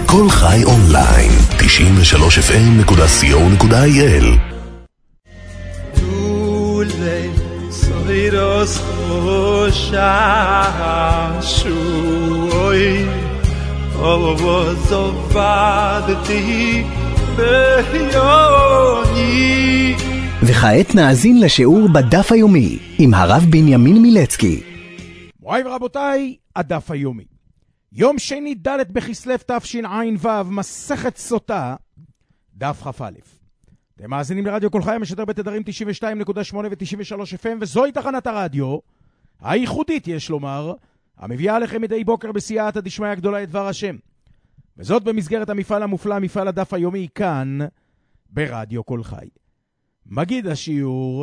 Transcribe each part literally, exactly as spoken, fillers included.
כל חי אונליין, תשעים ושלוש אף אם נקודה סי או נקודה איי אל. Dule soiros shashui ovozovadti beyoni. וכעת נאזין לשיעור בדף היומי עם הרב בנימין מילצקי. מוריי ורבותיי, הדף היומי. יום שני ד' בכסלו תשע"ו, מסכת סוטה, דף כ"א. אתם מאזינים לרדיו כל חי, המשדר בתדרים תשעים ושתיים נקודה שמונה ו-תשעים ושלוש אף אם, וזוהי תחנת הרדיו הייחודית, יש לומר, המביאה לכם מדי בוקר בסייעתא דשמיא הגדולה את דבר השם. וזאת במסגרת המפעל המופלא, מפעל הדף היומי, כאן ברדיו כל חי. מגיד השיעור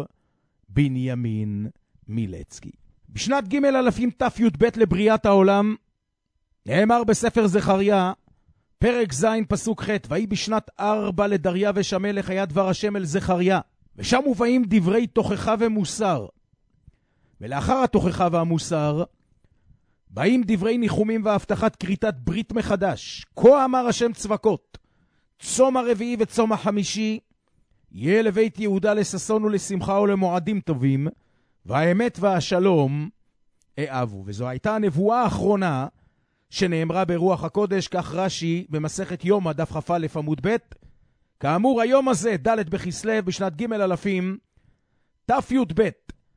בנימין מילצקי. בשנת ג' אלפים תי"ב לבריאת העולם, נאמר בספר זכריה, פרק ז' פסוק ח', ויהי בשנת ארבע לדריווש המלך היה דבר השם אל זכריה, ושם מובאים דברי תוכחה ומוסר. ולאחר התוכחה והמוסר, באים דברי ניחומים והבטחת כריתת ברית מחדש. כה אמר השם צבקות, צום הרביעי וצום החמישי, יהיה לבית יהודה לששון ולשמחה ולמועדים טובים, והאמת והשלום אהבו. וזו הייתה הנבואה האחרונה שנאמרה ברוח הקודש, כך רש"י במסכת יומא דף כ"א עמוד ב'. כאמור, היום הזה, ד' בכסלו, בשנת ג' אלפים תי"ב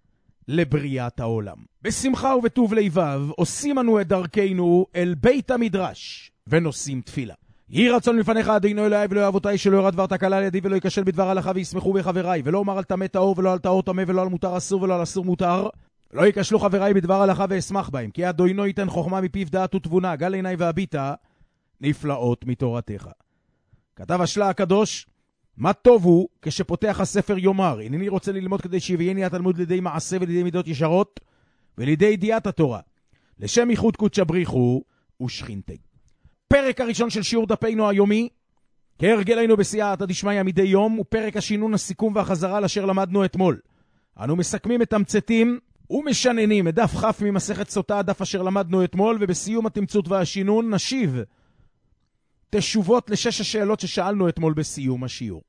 לבריאת העולם. בשמחה ובטוב לבב עושים אנו את דרכנו אל בית המדרש ונושאים תפילה. יהי רצון לפניך אדינו אלוהי ואלוהי אבותיי, שלא ירד דבר תקלה על ידי ולא ייכשל בדבר הלכה וישמחו בחבריי, ולא אומר על טמא טהור ולא על טהור טמא ולא על מותר אסור ולא על אסור מותר. לא ייכשלו חבריי בדבר הלכה ואשמח בהם, כי אדוני ייתן חוכמה מפיו דעת ותבונה, גל עיניי והביטה נפלאות מתורתך. כתב השלה הקדוש, מה טוב הוא כשפותח הספר יאמר, הנני רוצה ללמוד כדי שיביאני התלמוד לידי מעשה ולידי מידות ישרות ולידי ידיעת התורה, לשם ייחוד קודשא בריחו ושכינתי. פרק הראשון של שיעור דפנו היומי, כהרגלנו בסייעתא דשמיא מדי יום, הוא פרק השינון, הסיכום והחזרה לאשר למדנו אתמול. אנו מסכמים את תמצתים ומשננים את דף כ' ממסכת סוטה, הדף אשר למדנו אתמול, ובסיום התמצות והשינון נשיב תשובות לשש השאלות ששאלנו אתמול בסיום השיעור.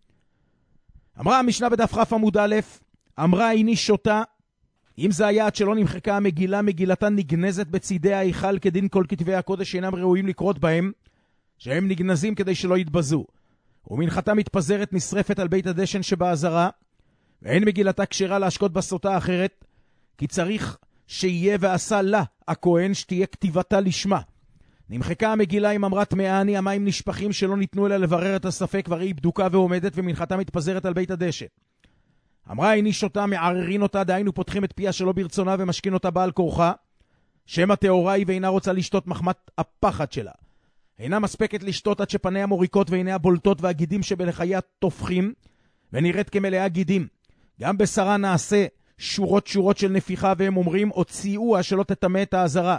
אמרה המשנה בדף כ' עמוד א', אמרה איני שותה, אם זה היה עד שלא נמחקה המגילה, מגילתה נגנזת בצידי ההיכל כדין כל כתבי הקודש שאינם ראויים לקרות בהם, שהם נגנזים כדי שלא יתבזו. ומנחתה מתפזרת נשרפת על בית הדשן שבעזרה, ואין מגילתה כשרה להשקות בסוטה אחרת, כי צריך שיהיה ועשה לה הכהן שתהיה כתיבתה לשמה. נמחקה המגילה עם אמרת מעני, המים נשפכים שלא ניתנו אלא לברר את הספק, והרי בדוקה ועומדת, ומנחתה מתפזרת על בית הדשן. אמרה איני שותה, מעררין אותה, דהיינו פותחים את פיה שלא ברצונה ומשכין אותה בעל כורחה, שמה טהורה היא ואינה רוצה לשתות מחמת הפחד שלה. אינה מספקת לשתות עד שפניה מוריקות ועיניה בולטות והגידים שבלחייה תופחים, ונראית כמלאה גידים. גם בשרה נעשה שורות שורות של נפיחה, והם אומרים הוציאוה שלא תטמא את העזרה.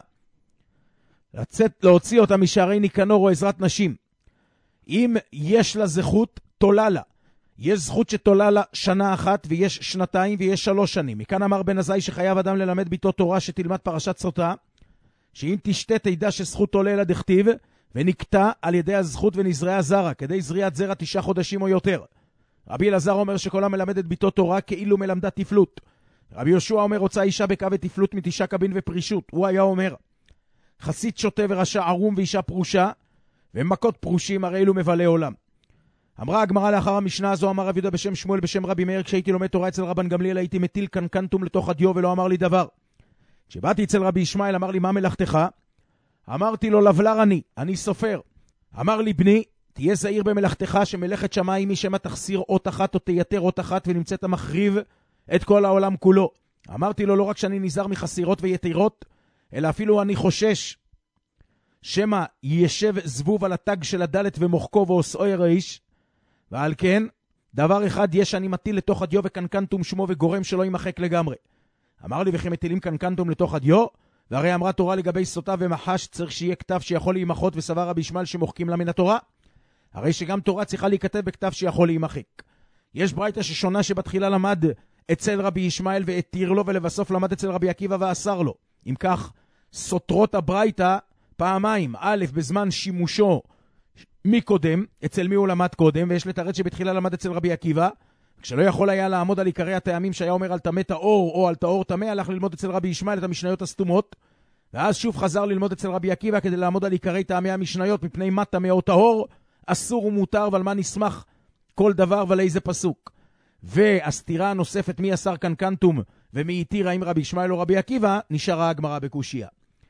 לצאת, להוציא אותה משערי ניקנור או עזרת נשים. אם יש לה זכות, תולה לה. יש זכות שתולה לה שנה אחת, ויש שנתיים, ויש שלוש שנים. מכאן אמר בן עזאי שחייב אדם ללמד ביתו תורה שתלמד פרשת סוטה, שאם תשתה תדע שזכות עולה לה דכתיב, ונקטע על ידי הזכות ונזרעה זרע, כדי זריעת זרע תשעה חודשים או יותר. רבי אלעזר אומר שכל המלמד את ביתו תורה כאילו מלמדה תפלות. רבי יהושע אומר רוצה אישה בקו ותפלות מתשעה קבין ופרישות. הוא היה אומר חסית שוטה ורשע ערום ואישה פרושה, ומכות פרושים הרי אלו מבלי עולם. אמרה הגמרא לאחר המשנה הזו, אמר רב יהודה בשם שמואל בשם רבי מאיר, כשהייתי לומד תורה אצל רבן גמליאל הייתי מטיל קנקנטום לתוך הדיו ולא אמר לי דבר. כשבאתי אצל רבי ישמעאל אמר לי מה מלאכתך? אמרתי לו לבלר אני, אני סופר. אמר לי בני, תהיה זהיר במלאכתך, שמלאכת שמיים היא שמה תחסיר אות אחת או תייתר אות אחת ונמצאת המחריב את כל העולם כולו. אמרתי לו לא רק שאני נזהר מחסירות ויתירות, אלא אפילו אני חושש שמה ישב זבוב על התג של הדלת ומוחקו ועושאו ירעיש, ועל כן דבר אחד יש שאני מטיל לתוך הדיו וקנקנטום שמו וגורם שלא ימחק לגמרי. אמר לי וכי מטילים קנקנטום לתוך הדיו, והרי אמרה תורה לגבי סוטה ומחש צריך שיהיה כתב שיכול להימחות, וסבר רבי ישמעאל שמוחקים לה מן התורה, הרי שגם תורה צריכה להיכתב בכתב שיכול להימחק. יש ברייתא ששונה שבתחילה למד אצל רבי ישמעאל והתיר לו, ולבסוף למד אצל רבי עקיבא ואסר לו. אם כך, סותרות הברייתא פעמיים, א', בזמן שימושו מי קודם, אצל מי הוא למד קודם, ויש לתרץ שבתחילה למד אצל רבי עקיבא, כשלא יכול היה לעמוד על עיקרי הטעמים שהיה אומר על טמא טהור או על טהור טמא, הלך ללמוד אצל רבי ישמעאל את המשניות הסתומות, ואז שוב חזר ללמוד אצל רבי עקיבא כדי לעמוד על עיקרי טעמי המשניות, מפני מה טמא או טהור, אסור ומותר, ועל מה נסמך כל דבר ולאיזה פסוק. והסתירה הנוספת מי אסר קנקנטום ומי התיר האם רבי ישמעאל או רבי עקיבא, נשארה הגמרא בקושיה.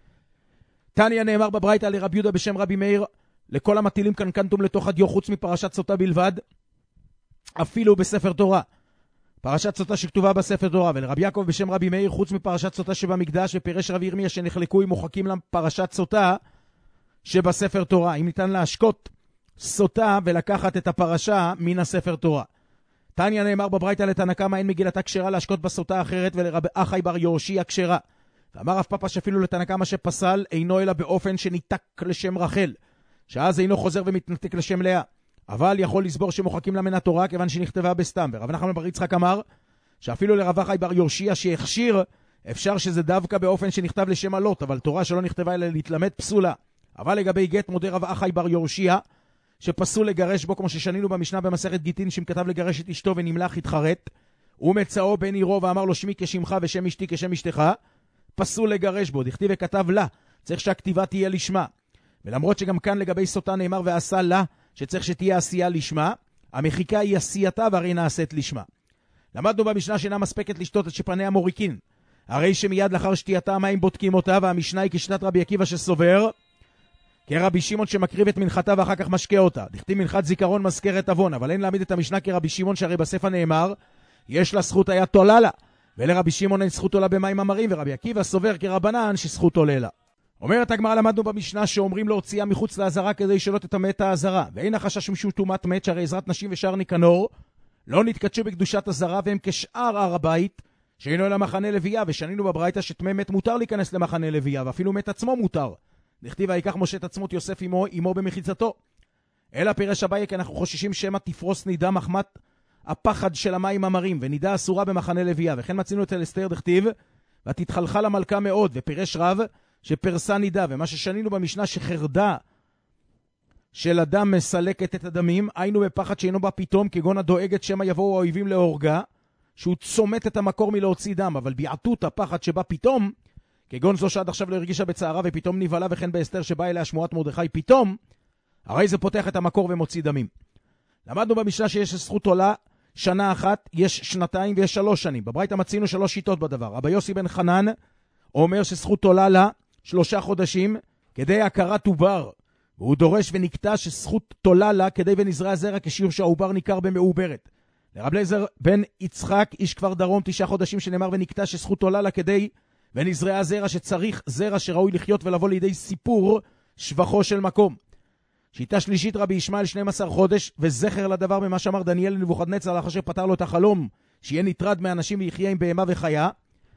תניא נאמר בברייתא לרבי יהודה בשם רבי מאיר, לכל המטילים קנקנטום לתוך הדיו חוץ מפרשת סוטה בלבד, אפילו בספר תורה. פרשת סוטה שכתובה בספר תורה, ולרבי יעקב בשם רבי מאיר חוץ מפרשת סוטה שבמקדש, ופירש רבי ירמיה שנחלקו עם מוחקים לפרשת סוטה שבספר תורה. אם ניתן להשקות סוטה ולקחת את הפרשה מן הספר תורה. תניא נאמר בברייתא לתנא קמא אין מגילתה כשרה להשקות בסוטה אחרת, ולרבי אחי בר יהושע כשרה. ואמר רב פפא שאפילו לתנא קמא שפסל אינו אלא באופן שניתק לשם רחל, שאז אינו חוזר ומתנתק לשם לאה, אבל יכול לסבור שמוחקים לה מן התורה כיוון שנכתבה בסתם. ורב נחמן בר יצחק אמר שאפילו לרב אחי בר יהושע שהכשיר אפשר שזה דווקא באופן שנכתב לשם עלות, אבל תורה שלא נכתבה אלא להתלמד פסולה. אבל לגבי גט מודה רב אחי בר יהושע שפסול לגרש בו, כמו ששנינו במשנה במסכת גיטין, שאם כתב לגרש את אשתו ונמלח התחרט, ומצאו בן עירו ואמר לו שמי כשמך ושם אשתי כשם אשתך, פסול לגרש בו. דכתיב וכתב לה, צריך שהכתיבה תהיה לשמה. ולמרות שגם כאן לגבי סוטה נאמר ועשה לה, שצריך שתהיה עשייה לשמה, המחיקה היא עשייתה והרי נעשית לשמה. למדנו במשנה שאינה מספקת לשתות את שפני המוריקין, הרי שמיד לאחר שתייתה המים בודקים אותה, והמשנה היא כשיטת רבי עקיבא שסובר כרבי שמעון שמקריב את מנחתה ואחר כך משקה אותה. דכתיב מנחת זיכרון מזכרת עוון, אבל אין להעמיד את המשנה כרבי שמעון, שהרי בספר נאמר יש לה זכות היה תולה לה, ולרבי שמעון אין זכות עולה במים אמרים, ורבי עקיבא סובר כרבנן שזכות עולה לה. אומרת הגמרא, למדנו במשנה שאומרים להוציאה מחוץ לעזרה כדי שלא תטמא את העזרה, ואין החשש משום טומאת מת, שהרי עזרת נשים ושאר ניקנור לא נתקדשו בקדושת הזרה, והם כשאר הר הבית שאינו אלא מחנה לוויה. ושנינו בברייתא שטמא מת מותר להיכנס למחנה לוויה, ואפילו מת עצמו מותר. דכתיב ויקח משה את עצמות יוסף עמו, עמו במחיצתו. אלא פירש אביי כי אנחנו חוששים שמא תפרוס נידה מחמת הפחד של המים המרים, ונידה אסורה במחנה לוויה. וכן מצינו את אסתר, דכתיב ותתחלחל המלכה מאוד, ופירש רב שפרסה נידה. ומה ששנינו במשנה שחרדה של אדם מסלקת את הדמים, היינו בפחד שאינו בה פתאום, כגון הדואגת שמא יבואו האויבים להורגה, שהוא צומת את המקור מלהוציא דם. אבל ביעטות הפחד שבה פתאום, כגון זו שעד עכשיו לא הרגישה בצערה ופתאום נבלה, וכן באסתר שבא אליה שמועת מרדכי פתאום, הרי זה פותח את המקור ומוציא דמים. למדנו במשנה שיש זכות עולה שנה אחת, יש שנתיים ויש שלוש שנים. בברייתא מצינו שלוש שיטות בדבר. רבי יוסי בן חנן אומר שזכות עולה לה שלושה חודשים כדי הכרת עובר, והוא דורש ונקטע שזכות תולה לה כדי ונזרע זרע כשיעור שהעובר ניכר במעוברת. לרב אליעזר בן יצחק איש כפר דרום תשעה חודשים שנאמר ונקטע שזכות תולה לה כדי ונזרע זרע שצריך זרע שראוי לחיות ולבוא לידי סיפור שבחו של מקום. שיטה שלישית רבי ישמעאל שנים עשר חודש, וזכר לדבר במה שאמר דניאל לנבוכדנצר לאחר שפטר לו את החלום שיהיה נטרד מאנשים ויחיה עם בהמה וחיה.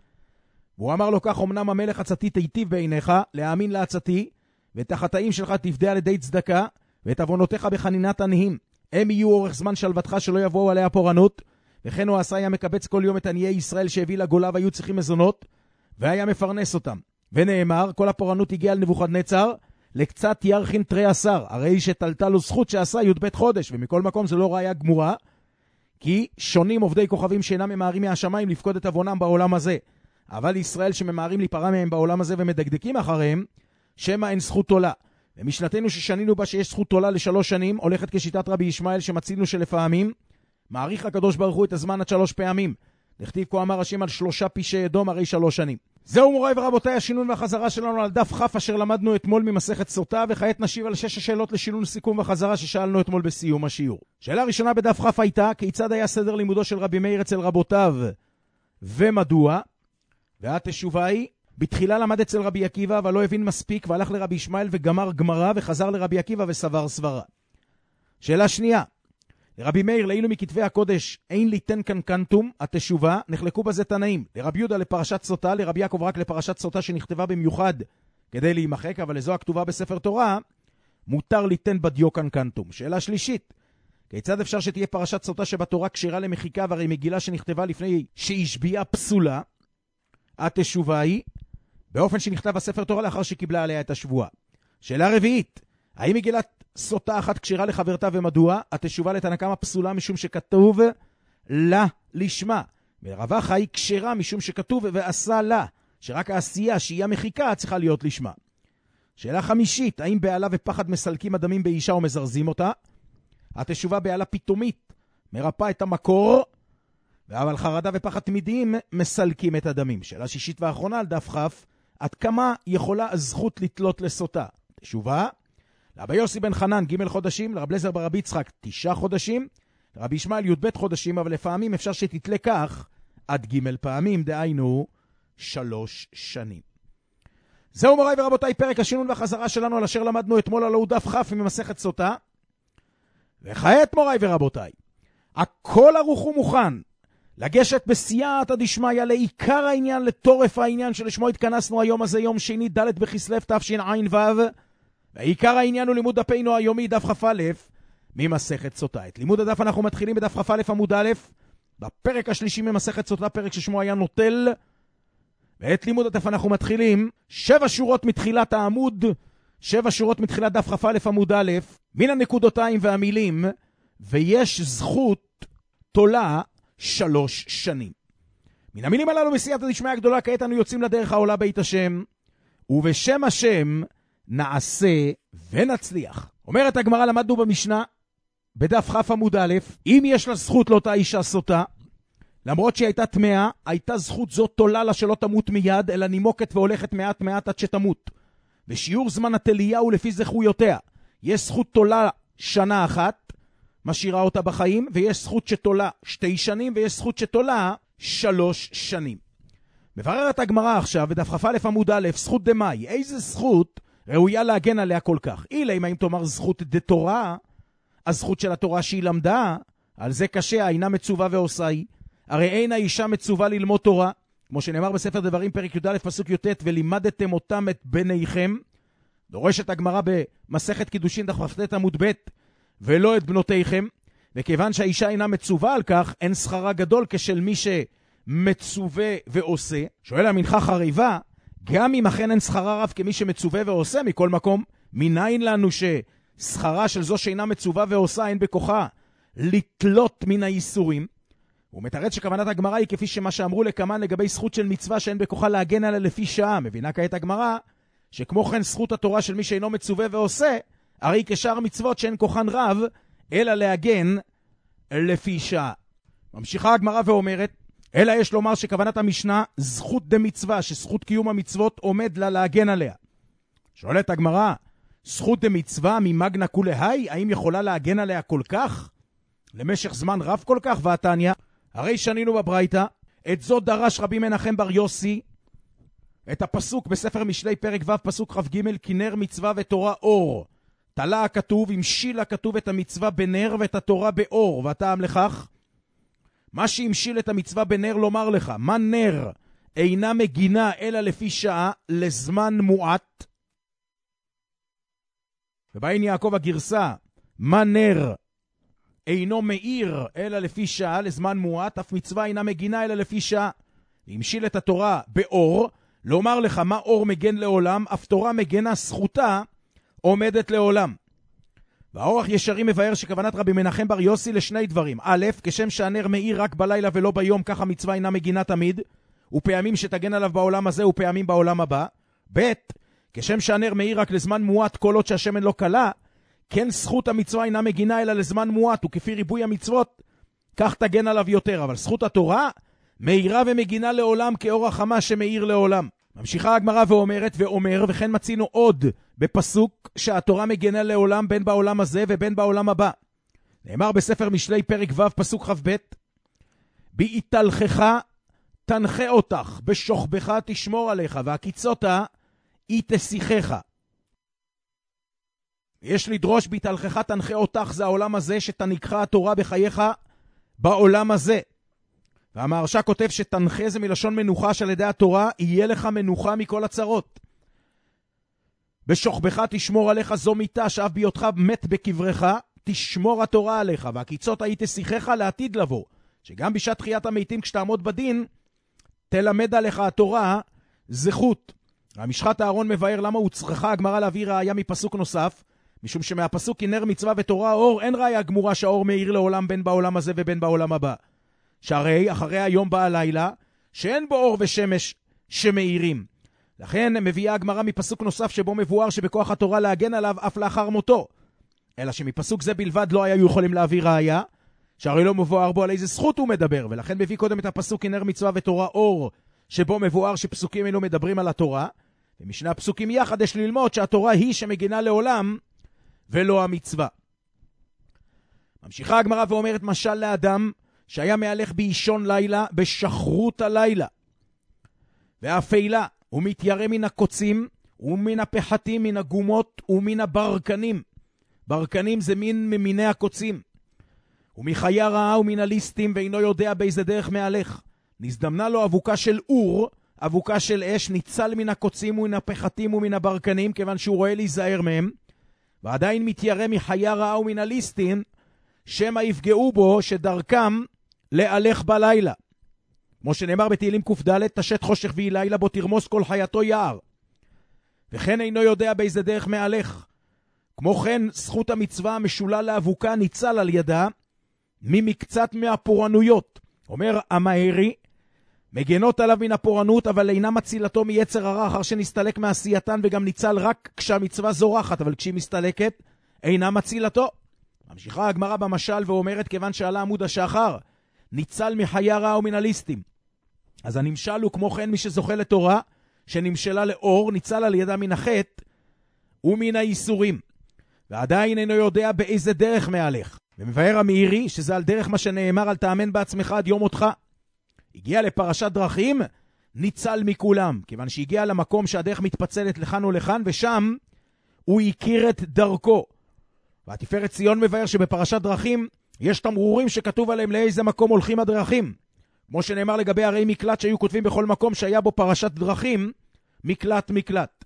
והוא אמר לו כך, אמנם המלך עצתי תיטיב בעיניך להאמין לעצתי, ואת החטאים שלך תפדה על ידי צדקה, ואת עוונותיך בחנינת עניים. הם יהיו אורך זמן שלוותך שלא יבואו עליה פורענות. וכן הוא עשה היה מקבץ כל יום את עניי ישראל שהביא לגולה והיו צריכים מזונות, והיה מפרנס אותם. ונאמר, כל הפורענות הגיעה על נבוכדנצר, לקצת ירחין תרי עשר, הרי שתלתה לו זכות שעשה י' בית חודש, ומכל מקום זה לא ראיה גמורה, כי שונים עובדי כוכבים שאינם ממהרים מהשמיים לפקוד את עוונם בעולם הזה. אבל ישראל שממהרים להיפרע מהם בעולם הזה ומדקדקים אחריהם, שמה אין זכות עולה. ומשנתנו ששנינו בה שיש זכות עולה לשלוש שנים, הולכת כשיטת רבי ישמעאל שמצינו שלפעמים, מעריך הקדוש ברוך הוא את הזמן עד שלוש פעמים. דכתיב כה אמר השם על שלושה פשעי אדום הרי שלוש שנים. זהו מוריי ורבותיי השינון והחזרה שלנו על דף כ' אשר למדנו אתמול ממסכת סוטה, וכעת נשיב על שש השאלות לשינון סיכום וחזרה ששאלנו אתמול בסיום השיעור. שאלה ראשונה בדף כ' הייתה, כיצד היה סדר לימודו של רבי מאיר אצל רבותיו ומדוע? והתשובה היא, בתחילה למד אצל רבי עקיבא אבל לא הבין מספיק והלך לרבי ישמעאל וגמר גמרא וחזר לרבי עקיבא וסבר סברה. שאלה שנייה, לרבי מאיר לאילו מכתבי הקודש אין ליתן קנקנטום, התשובה, נחלקו בזה תנאים. לרבי יהודה לפרשת סוטה, לרבי יעקב רק לפרשת סוטה שנכתבה במיוחד כדי להימחק, אבל לזו הכתובה בספר תורה, מותר ליתן בדיו קנקנטום. שאלה שלישית, כיצד אפשר שתהיה פרשת סוטה שבתורה כשרה למחיקה והרי מגילה שנכתבה לפני שהשביעה פסולה? התשובה היא, באופן שנכתב בספר תורה לאחר שקיבלה עליה את השבועה. שאלה רביעית, האם מגילת סוטה אחת כשרה לחברתה ומדוע? התשובה לתנא קמא פסולה משום שכתוב לה לשמה. ורבחה היא כשרה משום שכתוב ועשה לה, שרק העשייה שהיא המחיקה צריכה להיות לשמה. שאלה חמישית, האם בעלה ופחד מסלקים אדמים באישה או מזרזים אותה? התשובה בעלה פתאומית מרפא את המקור, אבל חרדה ופחד תמידיים מסלקים את הדמים. שאלה שישית ואחרונה על דף חף, עד כמה יכולה הזכות לתלות לסוטה? תשובה, לרבי יוסי בן חנן ג' חודשים, לרב לזר ברבי יצחק תשעה חודשים, לרבי ישמעאל י"ב חודשים, אבל לפעמים אפשר שתתלה כך עד ג' פעמים, דהיינו שלוש שנים. זהו מוריי ורבותיי, פרק השינון והחזרה שלנו על אשר למדנו אתמול על דף חף ממסכת סוטה. וכעת מוריי ורבותיי, הכל ערוך ומוכן לגשת בסייעתא דשמיא לעיקר העניין, לתורף העניין שלשמו התכנסנו היום הזה, יום שני ד' בכסלו תשע"ו, ועיקר העניין הוא לימוד דפנו היומי דף כ"א ממסכת סוטה. את לימוד הדף אנחנו מתחילים בדף כ"א עמוד א', בפרק השלישי ממסכת סוטה, פרק ששמו היה נוטל. ואת לימוד הדף אנחנו מתחילים שבע שורות מתחילת העמוד, שבע שורות מתחילת דף כ"א עמוד א', מן הנקודותיים והמילים, ויש זכות תולה שלוש שנים. מן המילים הללו בסייעתא דשמיא הגדולה, כעת אנו יוצאים לדרך העולה בית השם, ובשם השם נעשה ונצליח. אומרת הגמרא, למדנו במשנה בדף כ' עמוד א', אם יש לה זכות לאותה אישה סוטה, למרות שהיא הייתה טמאה, הייתה זכות זאת תולה לה שלא תמות מיד, אלא נימוקת והולכת מעט מעט עד שתמות. ושיעור זמן התלייה הוא לפי זכויותיה. יש זכות תולה שנה אחת, משאירה אותה בחיים, ויש זכות שתולה שתי שנים, ויש זכות שתולה שלוש שנים. מבררת הגמרא עכשיו בדף כ"א עמוד א', זכות דמאי, איזה זכות ראויה להגן עליה כל כך? אילה, אם תאמר זכות דתורה, הזכות של התורה שהיא למדה, על זה קשה, אינה מצווה ועושה היא. הרי אין האישה מצווה ללמוד תורה, כמו שנאמר בספר דברים פרק י"א פסוק י"ט, ולימדתם אותם את בניכם. דורשת הגמרא במסכת קידושין דף כ"ט עמוד ב', ולא את בנותיכם. וכיוון שהאישה אינה מצווה על כך, אין שכרה גדול כשל מי שמצווה ועושה. שואל המנחה חריבה, גם אם אכן אין שכרה רב כמי שמצווה ועושה, מכל מקום, מניין לנו ששכרה של זו שאינה מצווה ועושה אין בכוחה לתלות מן האיסורים? הוא מתרץ שכוונת הגמרא היא כפי שמה שאמרו לקמן לגבי זכות של מצווה שאין בכוחה להגן עליה לפי שעה. מבינה כעת הגמרא שכמו כן זכות התורה של מי שאינו מצווה ועושה, הרי כשאר מצוות שאין כוחן רב, אלא להגן לפי שעה. ממשיכה הגמרא ואומרת, אלא יש לומר שכוונת המשנה זכות דמצווה, שזכות קיום המצוות עומד לה להגן עליה. שואלת הגמרא, זכות דמצווה ממגנה כולהי, האם יכולה להגן עליה כל כך? למשך זמן רב כל כך? ועתניא, הרי שנינו בברייתא, את זאת דרש רבי מנחם בר יוסי, את הפסוק בספר משלי פרק ו' פסוק כ"ג, כי נר מצווה ותורה אור. תלה הכתוב, המשיל הכתוב את המצווה בנר ואת התורה באור, והטעם לכך, מה שהמשיל את המצווה בנר לומר לך, מה נר אינה מגינה אלא לפי שעה לזמן מועט, ובאין יעקב הגרסה, מה נר אינו מאיר אלא לפי שעה לזמן מועט, אף מצווה אינה מגינה אלא לפי שעה. המשיל את התורה באור, לומר לך מה אור מגן לעולם, אף תורה מגנה זכותה עומדת לעולם. והאורח ישרים מבאר שכוונת רבי מנחם בר יוסי לשני דברים. א', כשם שהנר מאיר רק בלילה ולא ביום, כך המצווה אינה מגינה תמיד, ופעמים שתגן עליו בעולם הזה ופעמים בעולם הבא. ב', כשם שהנר מאיר רק לזמן מועט כל עוד שהשמן לא קלה, כן זכות המצווה אינה מגינה אלא לזמן מועט, וכפי ריבוי המצוות כך תגן עליו יותר. אבל זכות התורה מאירה ומגינה לעולם כאור החמה שמאיר לעולם. ממשיכה הגמרא ואומרת ואומר, וכן מצינו עוד בפסוק שהתורה מגנה לעולם בין בעולם הזה ובין בעולם הבא. נאמר בספר משלי פרק ו' פסוק כ"ב, בהתהלכך תנחה אותך, בשוכבך תשמור עליך, והקיצותה היא תשיחך. יש לדרוש בהתהלכך תנחה אותך, זה העולם הזה שתניקך התורה בחייך בעולם הזה. והמהרש"א כותב שתנחה זה מלשון מנוחה, שעל ידי התורה יהיה לך מנוחה מכל הצרות. בשוכבך תשמור עליך, זו מיתה שאף בהיותך מת בקברך תשמור התורה עליך, והקיצות היית שיחך לעתיד לבוא, שגם בשעת תחיית המתים כשתעמוד בדין תלמד עליך התורה זכות. המשחת הארון מבאר למה הוא צריכה הגמרא להביא ראיה מפסוק נוסף משום שמהפסוק כי נר מצווה ותורה אור, אין ראיה גמורה שהאור מאיר לעולם בין בעולם הזה ובין בעולם הבא. שהרי אחרי היום בא הלילה, שאין בו אור ושמש שמאירים. לכן מביאה הגמרא מפסוק נוסף שבו מבואר שבכוח התורה להגן עליו אף לאחר מותו. אלא שמפסוק זה בלבד לא היו יכולים להביא ראיה, שהרי לא מבואר בו על איזה זכות הוא מדבר, ולכן מביא קודם את הפסוק כי נר מצווה ותורה אור, שבו מבואר שפסוקים אלו מדברים על התורה, ומשני הפסוקים יחד יש ללמוד שהתורה היא שמגינה לעולם, ולא המצווה. ממשיכה הגמרא ואומרת משל לאדם שהיה מהלך באישון לילה בשחרות הלילה, והאפלה, הוא מתיירא מן הקוצים, ומן הפחתים, מן הגומות, ומן הברקנים. ברקנים זה מין ממיני הקוצים. ומחיה רעה ומן הליסטים, ואינו יודע באיזה דרך מהלך. נזדמנה לו אבוקה של אור, אבוקה של אש, ניצל מן הקוצים ומן הפחתים ומן הברקנים, כיוון שהוא רואה להיזהר מהם, ועדיין מתיירא מחיה רעה ומן הליסטים, שמה יפגעו בו שדרכם להלך בלילה. כמו שנאמר בתהילים ק"ד, תשת חושך ויהי לילה בו תרמוס כל חייתו יער. וכן אינו יודע באיזה דרך מהלך. כמו כן, זכות המצווה המשולה לאבוקה ניצל על ידה ממקצת מהפורענויות. אומר המאירי, מגנות עליו מן הפורענות, אבל אינה מצילתו מיצר הרע אחר שנסתלק מעשייתן, וגם ניצל רק כשהמצווה זורחת, אבל כשהיא מסתלקת, אינה מצילתו. ממשיכה הגמרא במשל ואומרת, כיוון שעלה עמוד השחר, ניצל מחיה רעה ומן הליסטים. אז הנמשל הוא כמו כן מי שזוכה לתורה, שנמשלה לאור, ניצל על ידה מן החטא ומן האיסורים. ועדיין אינו יודע באיזה דרך מהלך. ומבאר המאירי, שזה על דרך מה שנאמר, על תאמן בעצמך עד יום מותך. הגיע לפרשת דרכים, ניצל מכולם, כיוון שהגיע למקום שהדרך מתפצלת לכאן ולכאן, ושם הוא הכיר את דרכו. והתפארת ציון מבאר שבפרשת דרכים יש תמרורים שכתוב עליהם לאיזה מקום הולכים הדרכים. כמו שנאמר לגבי ערי מקלט שהיו כותבים בכל מקום שהיה בו פרשת דרכים, מקלט מקלט.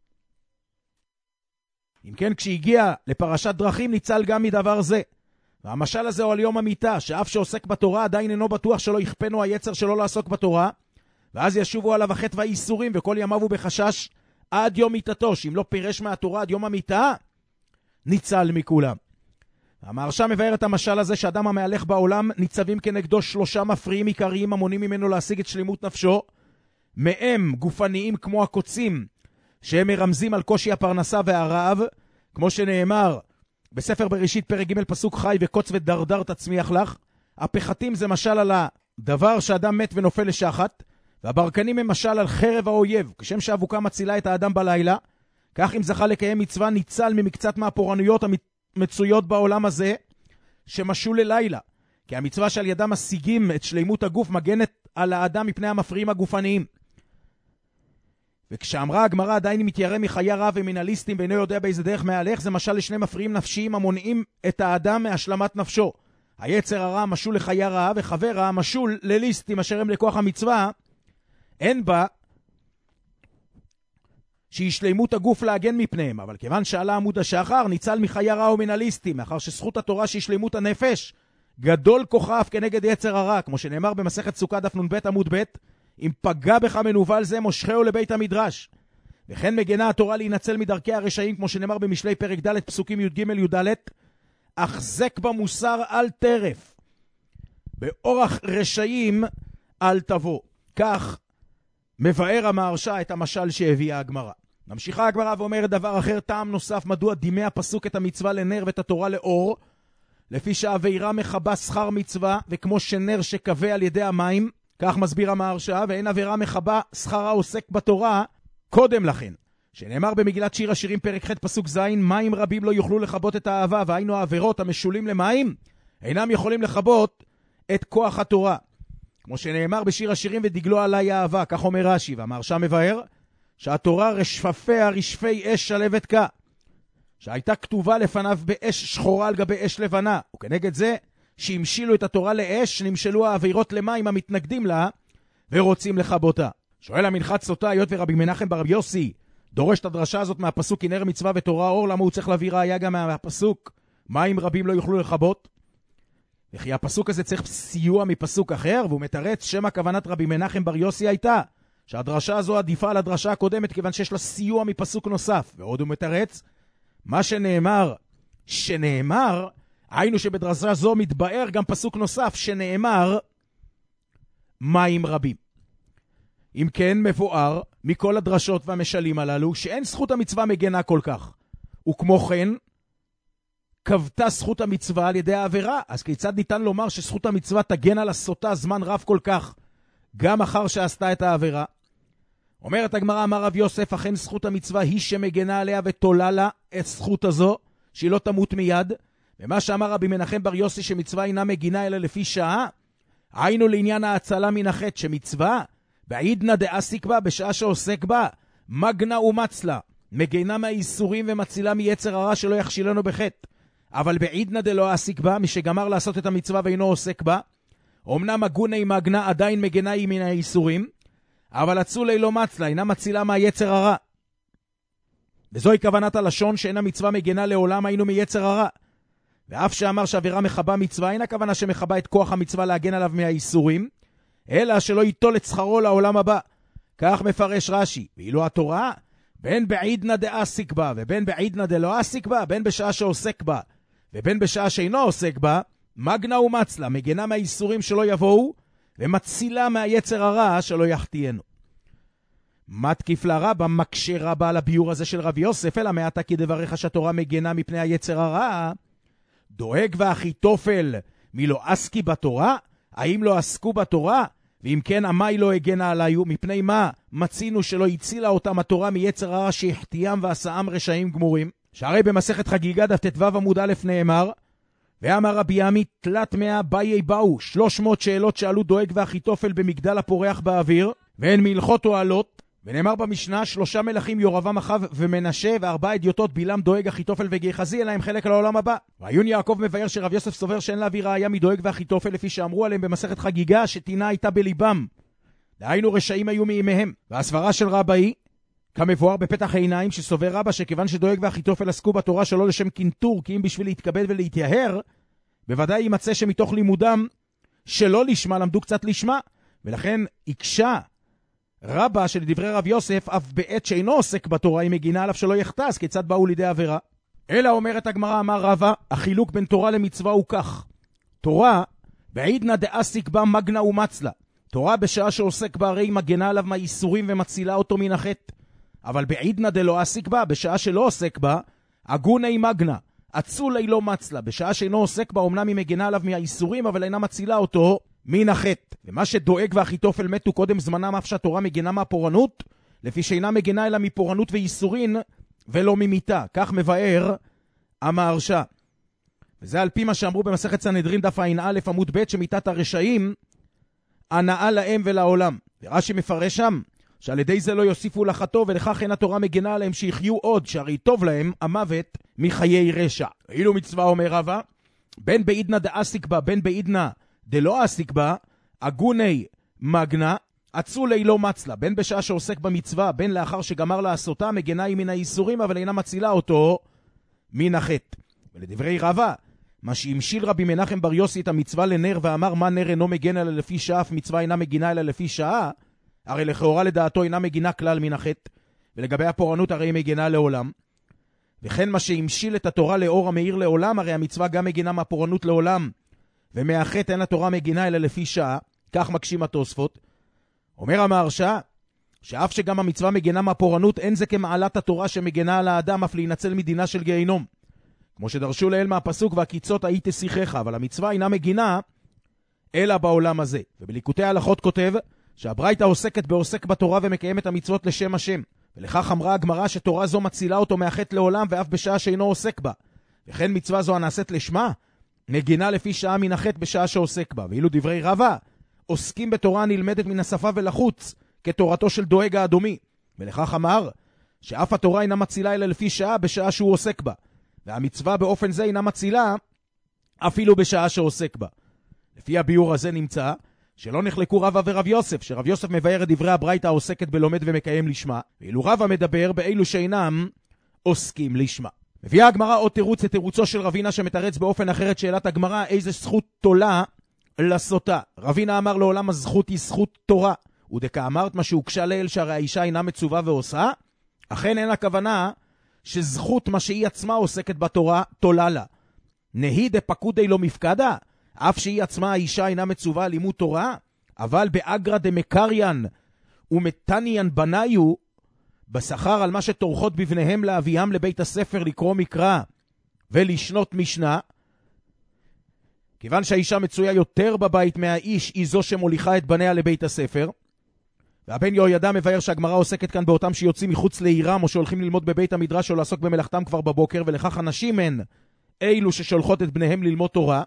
אם כן, כשהגיע לפרשת דרכים ניצל גם מדבר זה. והמשל הזה הוא על יום המיטה, שאף שעוסק בתורה עדיין אינו בטוח שלא יכפנו היצר שלא לעסוק בתורה, ואז ישובו עליו החטא והאיסורים, וכל ימיו הוא בחשש עד יום מיטתו, שאם לא פירש מהתורה עד יום המיטה, ניצל מכולם. המהרש"א מבאר את המשל הזה שאדם המהלך בעולם ניצבים כנגדו שלושה מפריעים עיקריים המונים ממנו להשיג את שלמות נפשו, מהם גופניים כמו הקוצים, שהם מרמזים על קושי הפרנסה והרעב, כמו שנאמר בספר בראשית פרק ג' פסוק חי וקוץ ודרדר תצמיח לך. הפחתים זה משל על הדבר שאדם מת ונופל לשחת, והברקנים הם משל על חרב האויב. כשם שאבוקה מצילה את האדם בלילה, כך אם זכה לקיים מצווה ניצל ממקצת מהפורענויות המצויות בעולם הזה שמשול ללילה. כי המצווה שעל ידם משיגים את שלימות הגוף מגנת על האדם מפני המפריעים הגופניים. וכשאמרה הגמרא עדיין מתיירא מחיה רעה ומן הליסטים ואינו יודע באיזה דרך מהלך, זה משל לשני מפריעים נפשיים המונעים את האדם מהשלמת נפשו. היצר הרע משול לחיה רעה, וחבר רע משול לליסטים אשר הם לכוח המצווה. אין בה שישלימות הגוף להגן מפניהם, אבל כיוון שעלה עמוד השחר ניצל מחיה רעה ומן הליסטים, מאחר שזכות התורה שישלימות הנפש גדול כוחה אף כנגד יצר הרע, כמו שנאמר במסכת סוכה דף נ"ב עמוד ב', אם פגע בך מנוול זה מושכהו לבית המדרש. וכן מגנה התורה להינצל מדרכי הרשעים, כמו שנאמר במשלי פרק ד' פסוקים י"ג י"ד, החזק במוסר אל טרף, באורח רשעים אל תבוא. כך מבאר המהרש"א את המשל שהביאה הגמרא. ממשיכה הגמרא ואומרת דבר אחר, טעם נוסף מדוע דימה הפסוק את המצווה לנר ואת התורה לאור, לפי שהעבירה מחבה שכר מצווה, וכמו שנר שקווה על ידי המים, כך מסביר המהרש"א, ואין עבירה מחבה שכר העוסק בתורה קודם לכן. שנאמר במגילת שיר השירים פרק ח' פסוק ז', מים רבים לא יוכלו לכבות את האהבה, והיינו העבירות המשולים למים אינם יכולים לכבות את כוח התורה. כמו שנאמר בשיר השירים ודגלו עלי אהבה, כך אומר רש"י. והמהרש"א מבאר שהתורה רשפפיה רשפי אש שלבת כה, שהייתה כתובה לפניו באש שחורה על גבי אש לבנה, וכנגד זה שהמשילו את התורה לאש, נמשלו העבירות למים המתנגדים לה ורוצים לכבותה. שואל המנחת סוטה, היות ורבי מנחם בר יוסי דורש את הדרשה הזאת מהפסוק נר מצווה ותורה אור, למה הוא צריך להביא ראיה גם מהפסוק מים רבים לא יוכלו לכבות? וכי הפסוק הזה צריך סיוע מפסוק אחר, והוא מתרץ שמה כוונת רבי מנחם בר יוסי הייתה שהדרשה הזו עדיפה על הדרשה הקודמת כיוון שיש לה סיוע מפסוק נוסף. ועוד הוא מתרץ מה שנאמר, שנאמר, היינו שבדרשה זו מתבאר גם פסוק נוסף שנאמר, מים רבים. אם כן מבואר מכל הדרשות והמשלים הללו שאין זכות המצווה מגנה כל כך. וכמו כן, קבתה זכות המצווה על ידי העבירה. אז כיצד ניתן לומר שזכות המצווה תגן על הסוטה זמן רב כל כך, גם אחר שעשתה את העבירה? אומרת הגמרא, אמר רב יוסף, אכן זכות המצווה היא שמגנה עליה ותולה לה את זכות הזו, שהיא לא תמות מיד. ומה שאמר רבי מנחם בר יוסי שמצווה אינה מגינה אלא לפי שעה, היינו לעניין ההצלה מן החטא, שמצווה בעידנא דעסיק בה, בשעה שעוסק בה, מגנה ומצלה, מגינה מהאיסורים ומצילה מיצר הרע שלא יכשילנו בחטא. אבל בעידנא דלא עסיק בה, מי שגמר לעשות את המצווה ואינו עוסק בה, אמנם מגוני מגנה עדיין מגינה היא מן האיסורים, אבל אצולי לא מצלה, אינה מצילה מהיצר הרע. וזוהי כוונת הלשון שאין המצווה מגנה לעולם, היינו מיצר הרע. ואף שאמר שעבירה מחבה מצווה, אין הכוונה שמחבה את כוח המצווה להגן עליו מהאיסורים, אלא שלא ייטול את שכרו לעולם הבא. כך מפרש רש"י. ואילו התורה, בין בעידנא דעסיק בה ובין בעידנא דלא עסיק בה, בין בשעה שעוסק בה ובין בשעה שאינו עוסק בה, מגנה ומצלה, מגנה מהאיסורים שלא יבואו, ומצילה מהיצר הרע שלא יחתינו. מתקיף לרבא, מקשה רבא על הביור הזה של רב יוסף, אלא מעתה כי דבריך שהתורה מגנה מפני היצר הרע, דואג ואחיתופל מי לא עסקי בתורה? האם לא עסקו בתורה? ואם כן, עמי לא הגנה עליו, מפני מה מצינו שלא הצילה אותם התורה מיצר הרע שהחתיהם ועשאם רשעים גמורים? שהרי במסכת חגיגה דף ט"ו עמוד א' נאמר, ואמר רבי עמי, תלת מאה באי באו, שלוש מאות שאלות שאלו דואג ואחיתופל במגדל הפורח באוויר, והן מלכות אוהלות. ונאמר במשנה, שלושה מלכים יורבם אחאב ומנשה, וארבע אדיוטות בלעם דואג אחיתופל וגיחזי, אלא הם חלק לעולם הבא. והעיון יעקב מבאר שרב יוסף סובר שאין להביא ראיה מדואג ואחיתופל, לפי שאמרו עליהם במסכת חגיגה שתינה הייתה בליבם, דהיינו רשעים היו מימיהם. והסברה של רבא היא כמבואר בפתח העיניים, שסובר רבא שכיוון שדואג ואחיתופל עסקו בתורה שלא לשם קינטור, כי אם בשביל להתכבד ולהתייהר, בוודאי יימצא שמתוך לימודם שלא לשמה למדו קצת לשמה, ולכן יקשה רבא שלדברי רב יוסף אף בעת שאינו עוסק בתורה היא מגינה עליו שלא יחטא, כיצד באו לידי עבירה? אלא אומרת הגמרא, אמר רבא, החילוק בין תורה למצווה הוא כך: תורה בעידנא דעסיק בה מגנה ומצלה, תורה בשעה שעוסק בה הרי מגנה עליו מהאיסורים ומצילה אותו מן החטא. אבל בעידנא דלא עסיק בה, בשעה שלא עוסק בה, הגוני מגנה, אצולי לא מצלה, בשעה שאינו עוסק בה אומנם היא מגנה עליו מהאיסורים, אבל אינה מצילה אותו מן החטא. ומה שדואג ואחיתופל מתו קודם זמנם, אף שהתורה מגנה מהפורענות, לפי שאינה מגנה אלא מפורענות ואיסורין ולא ממיתה. כך מבאר המהרש"א. וזה על פי מה שאמרו במסכת סנהדרין דף ע"א עמוד ב', שמיתת הרשעים הנאה להם ולעולם. ורש"י מפרש שם שעל ידי זה לא יוסיפו לחטוא, ולכך אין התורה מגנה עליהם שיחיו עוד, שהרי טוב להם המוות מחיי רשע. ואילו מצווה, אומר רבא, בין בעידנא דעסיק בה בין בעידנא דלא עסיק בה, הגוני מגנה, אצולי לא מצלה, בין בשעה שעוסק במצווה, בין לאחר שגמר לעשותה, מגנה היא מן האיסורים, אבל אינה מצילה אותו מן החטא. ולדברי רבא, מה שהמשיל רבי מנחם בר יוסי את המצווה לנר ואמר, מה נר אינו מגן אלא לפי שעה, אף מצווה אינה מגינה אלא לפי שעה, הרי לכאורה לדעתו אינה מגינה כלל מן החטא, ולגבי הפורענות הרי היא מגינה לעולם. וכן מה שהמשיל את התורה לאור המאיר לעולם, הרי המצווה גם מגינה מהפורענות לעולם, ומהחטא אין התורה מגינה אלא לפי שעה. כך מקשים התוספות. אומר המהרש"א, שאף שגם המצווה מגינה מהפורענות, אין זה כמעלת התורה שמגינה על האדם אף להינצל מדינה של גיהינום, כמו שדרשו לאל מהפסוק, והקיצות היית תשיחך, אבל המצווה אינה מגינה אלא בעולם הזה. ובליקוטי ההלכות כותב שהברייתא עוסקת בעוסק בתורה ומקיימת המצוות לשם השם, ולכך אמרה הגמרא שתורה זו מצילה אותו מהחטא לעולם, ואף בשעה שאינו עוסק בה. וכן מצווה זו הנעשית לשמה מגינה לפי שעה מן החטא בשעה שעוסק בה. ואילו דברי רבא עוסקים בתורה נלמדת מן השפה ולחוץ, כתורתו של דואג האדומי, ולכך אמר שאף התורה אינה מצילה אלא לפי שעה בשעה שהוא עוסק בה, והמצווה באופן זה אינה מצילה אפילו בשעה שעוסק בה. לפי הביור הזה נמצא שלא נחלקו רבא ורב יוסף, שרב יוסף מבאר את דברי הברייתא העוסקת בלומד ומקיים לשמה, ואילו רבא מדבר באלו שאינם עוסקים לשמה. מביאה הגמרא עוד תירוץ לתירוצו של רבינה, שמתרץ באופן אחר את שאלת הגמרא, איזה זכות תולה לסוטה. רבינה אמר לעולם הזכות היא זכות תורה, ודקה אמרת מה שהוקשה לאל שהרי האישה אינה מצווה ועושה, אכן אין הכוונה שזכות מה שהיא עצמה עוסקת בתורה תולה לה. נהי דפקודי לא מפקדה, אף שהיא עצמה האישה אינה מצווה לימוד תורה, אבל באגרא דמקריין ומתניין בניו, בשכר על מה שתורכות בבניהם להביאם לבית הספר לקרוא מקרא ולשנות משנה, כיוון שהאישה מצויה יותר בבית מהאיש, היא זו שמוליכה את בניה לבית הספר. והבן יהוידע מבאר שהגמרא עוסקת כאן באותם שיוצאים מחוץ לעירם או שהולכים ללמוד בבית המדרש או לעסוק במלאכתם כבר בבוקר, ולכך הנשים הן אילו ששולחות את בניהם ללמוד תורה.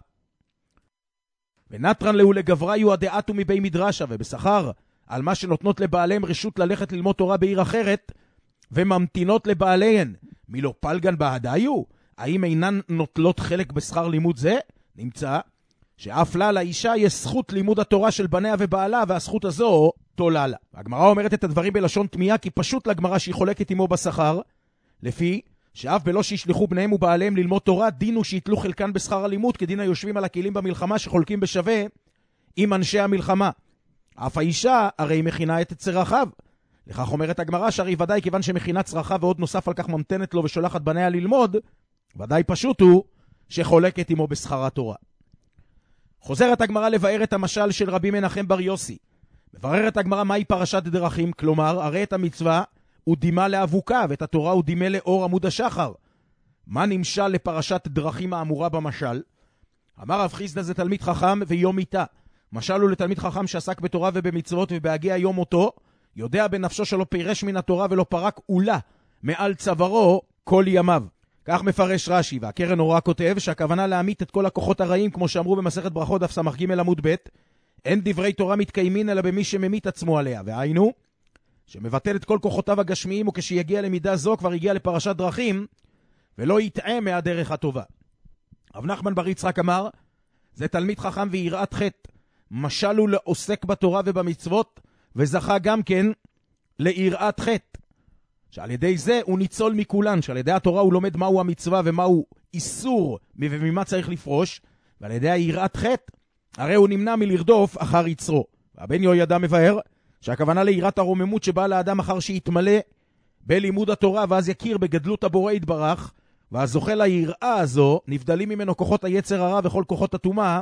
ונטרן לו לגבריו הדעתו מבי מדרשה, ובשכר על מה שנותנות לבעליהם רשות ללכת ללמוד תורה בעיר אחרת וממתינות לבעליהן, מלא פלגן בהדיו? האם אינן נוטלות חלק בשכר לימוד זה? נמצא שאף לה לאישה יש זכות לימוד התורה של בניה ובעלה, והזכות הזו תולה לה. הגמרא אומרת את הדברים בלשון תמיהה, כי פשוט לגמרא שהיא חולקת עמו בשכר, לפי שאף בלא שישלחו בניהם ובעליהם ללמוד תורה, דינו שיתלו חלקן בשכר הלימוד, כדין היושבים על הכלים במלחמה שחולקים בשווה עם אנשי המלחמה. אף האישה הרי מכינה את צרכיו. לכך אומרת הגמרא שהרי ודאי כיוון שמכינה צרכיו ועוד נוסף על כך ממתנת לו ושולחת בניה ללמוד, ודאי פשוט הוא שחולקת עמו בשכר התורה. חוזרת הגמרא לבאר את המשל של רבי מנחם בר יוסי. מבררת הגמרא מהי פרשת דרכים, כלומר הרי את המצווה הוא דימה לאבוקה ואת התורה הוא דימה לאור עמוד השחר. מה נמשל לפרשת דרכים האמורה במשל? אמר רב חיסדא זה תלמיד חכם ויום איתה. משל הוא לתלמיד חכם שעסק בתורה ובמצוות, ובהגיע יום מותו יודע בנפשו שלא פירש מן התורה ולא פרק אולה מעל צווארו כל ימיו. כך מפרש רש"י, והקרן אורה כותב שהכוונה להמית את כל הכוחות הרעים, כמו שאמרו במסכת ברכות דף סמ"ג עמוד ב', אין דברי תורה מתקיימים אלא במי שממית עצמו עליה, והיינו שמבטל את כל כוחותיו הגשמיים, וכשיגיע למידה זו כבר הגיע לפרשת דרכים ולא יטעה מהדרך הטובה. רב נחמן בר יצחק אמר זה תלמיד חכם ויראת חטא, משל הוא לעוסק בתורה ובמצוות, וזכה גם כן ליראת חטא, שעל ידי זה הוא ניצול מכולן, שעל ידי התורה הוא לומד מהו המצווה ומהו איסור וממה צריך לפרוש, ועל ידי היראת חטא הרי הוא נמנע מלרדוף אחר יצרו. והבן יהוידע מבאר שהכוונה ליראת הרוממות שבאה לאדם אחר שיתמלא בלימוד התורה, ואז יכיר בגדלות הבורא יתברך, ואז זוכה ליראה הזו, נבדלים ממנו כוחות היצר הרע וכל כוחות הטומאה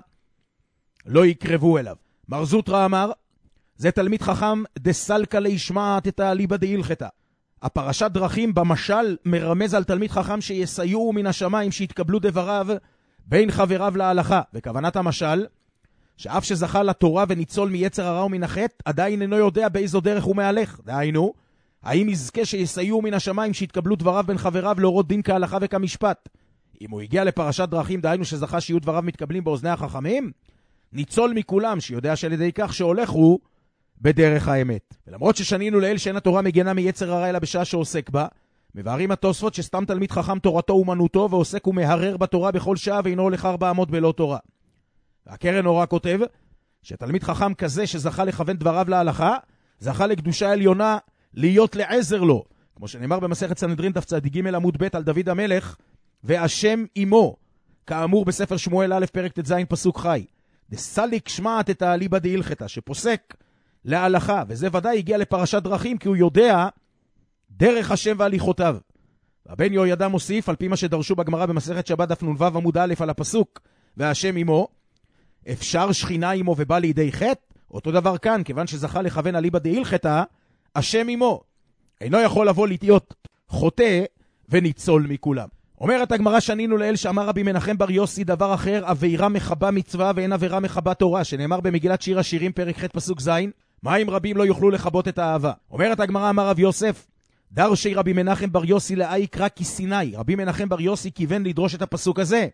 לא יקרבו אליו. מר זוטרא אמר זה תלמיד חכם דסלקה לישמעת את האליבא דהילכתא. הפרשת דרכים במשל מרמז על תלמיד חכם שיסייעו מן השמיים שיתקבלו דבריו בין חבריו להלכה, וכוונת המשל שאף שזכה לתורה וניצול מיצר הרע ומן החטא, עדיין אינו יודע באיזו דרך הוא מהלך. דהיינו, האם יזכה שיסייעו מן השמיים שיתקבלו דבריו בין חבריו להורות דין כהלכה וכמשפט? אם הוא הגיע לפרשת דרכים, דהיינו שזכה שיהיו דבריו מתקבלים באוזני החכמים, ניצול מכולם שיודע שעל ידי כך שהולך הוא בדרך האמת. ולמרות ששנינו לאל שאין התורה מגנה מיצר הרע אלא בשעה שעוסק בה, מבארים התוספות שסתם תלמיד חכם תורתו אומנותו, ועוסק ומהרר בתורה בכל שעה ואינו הולך ארבע אמות בלא תורה. והקרן אורה כותב שתלמיד חכם כזה שזכה לכוון דבריו להלכה, זכה לקדושה עליונה להיות לעזר לו, כמו שנאמר במסכת סנהדרין דף צ"ג עמוד ב' על דוד המלך, והשם עמו, כאמור בספר שמואל א' פרק ט"ז פסוק חי, דסליק שמעת את האליבא דהילכתא, שפוסק להלכה, וזה ודאי הגיע לפרשת דרכים כי הוא יודע דרך השם והליכותיו. והבן יהוידע מוסיף על פי מה שדרשו בגמרא במסכת שבת דף נ"ו עמוד א' על הפסוק והשם עמו, אפשר שכינה עמו ובא לידי חטא? אותו דבר כאן, כיוון שזכה לכוון אליבא דהילכתא, השם עמו אינו יכול לבוא להיות חוטא וניצול מכולם. אומרת הגמרא שנינו לאל שאמר רבי מנחם בר יוסי דבר אחר, עבירה מחבה מצווה ואין עבירה מחבה תורה, שנאמר במגילת שיר השירים פרק ח' פסוק ז', מים רבים לא יוכלו לחבות את האהבה. אומרת הגמרא אמר רב יוסף דרשי רבי מנחם בר יוסי לאי קרא כסיני, רבי מנחם בר יוסי כיוון לדרוש את הפסוק הזה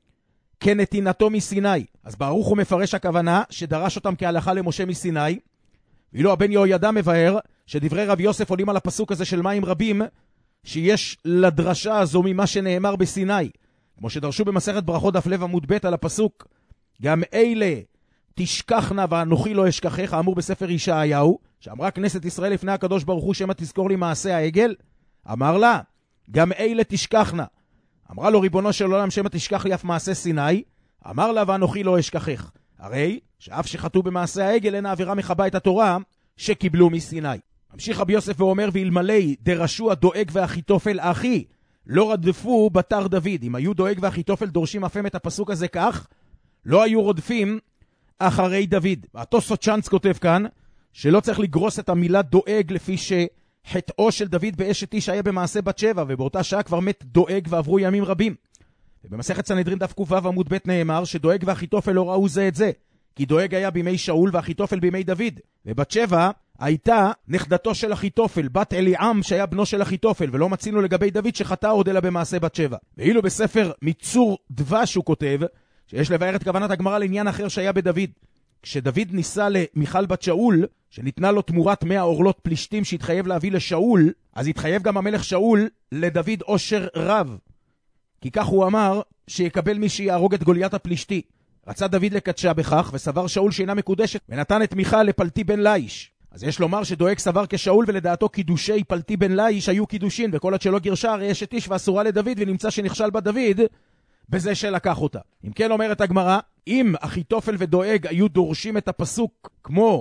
כנתינתו מסיני. אז ברוך הוא מפרש הכוונה שדרש אותם כהלכה למשה מסיני, ואילו הבן יהוידע מבאר שדברי רב יוסף עולים על הפסוק הזה של מים רבים שיש לדרשה הזו ממה שנאמר בסיני, כמו שדרשו במסכת ברכות דף לב עמוד ב' על הפסוק גם אלה תשכחנה ואנוכי לא אשכחך, האמור בספר ישעיהו, שאמרה כנסת ישראל לפני הקדוש ברוך הוא שמא תזכור לי מעשה העגל, אמר לה גם אלה תשכחנה. אמרה לו ריבונו של עולם שמא תשכח לי אף מעשה סיני, אמר לה ואנוכי לא אשכחך. הרי שאף שחטאו במעשה העגל אין העבירה מחבה את התורה שקיבלו מסיני. ממשיך רבי יוסף ואומר ואלמלא דרשו הדואג והאחיתופל אחי לא רדפו בתר דוד. אם היו דואג ואחיתופל דורשים אפם את הפסוק הזה כך, לא היו רודפים אחרי דוד. התוספות צ'אנץ כותב כאן, שלא צריך לגרוס את המילה דואג לפי שחטאו של דוד באשת איש היה במעשה בת שבע, ובאותה שעה כבר מת דואג ועברו ימים רבים. ובמסכת סנהדרין דף ק"ו עמוד ב' נאמר שדואג ואחיתופל לא ראו זה את זה, כי דואג היה בימי שאול ואחיתופל בימי דוד, ובת שבע הייתה נכדתו של אחיתופל, בת אליעם שהיה בנו של אחיתופל, ולא מצינו לגבי דוד שחטא עוד אלא במעשה בת שבע. ואילו בספר מיצור דבש הוא כותב שיש לבאר את כוונת הגמרא לעניין אחר שהיה בדוד. כשדוד ניסה למיכל בת שאול, שניתנה לו תמורת מאה אורלות פלישתים שהתחייב להביא לשאול, אז התחייב גם המלך שאול לדוד עושר רב. כי כך הוא אמר שיקבל מי שיהרוג את גוליית הפלישתי. רצה דוד לקדשה בכך, וסבר שאול שאינה מקודשת, ונתן את מיכל לפלטי בן לאיש. אז יש לומר שדואג סבר כשאול, ולדעתו קידושי פלטי בן לאיש היו קידושין, וכל עד שלא גירשה הרי אשת איש ואסורה לדוד, ונמצא שנכשל בה דוד בזה שלקח אותה. אם כן אומרת הגמרא, אם אחיתופל ודואג היו דורשים את הפסוק כמו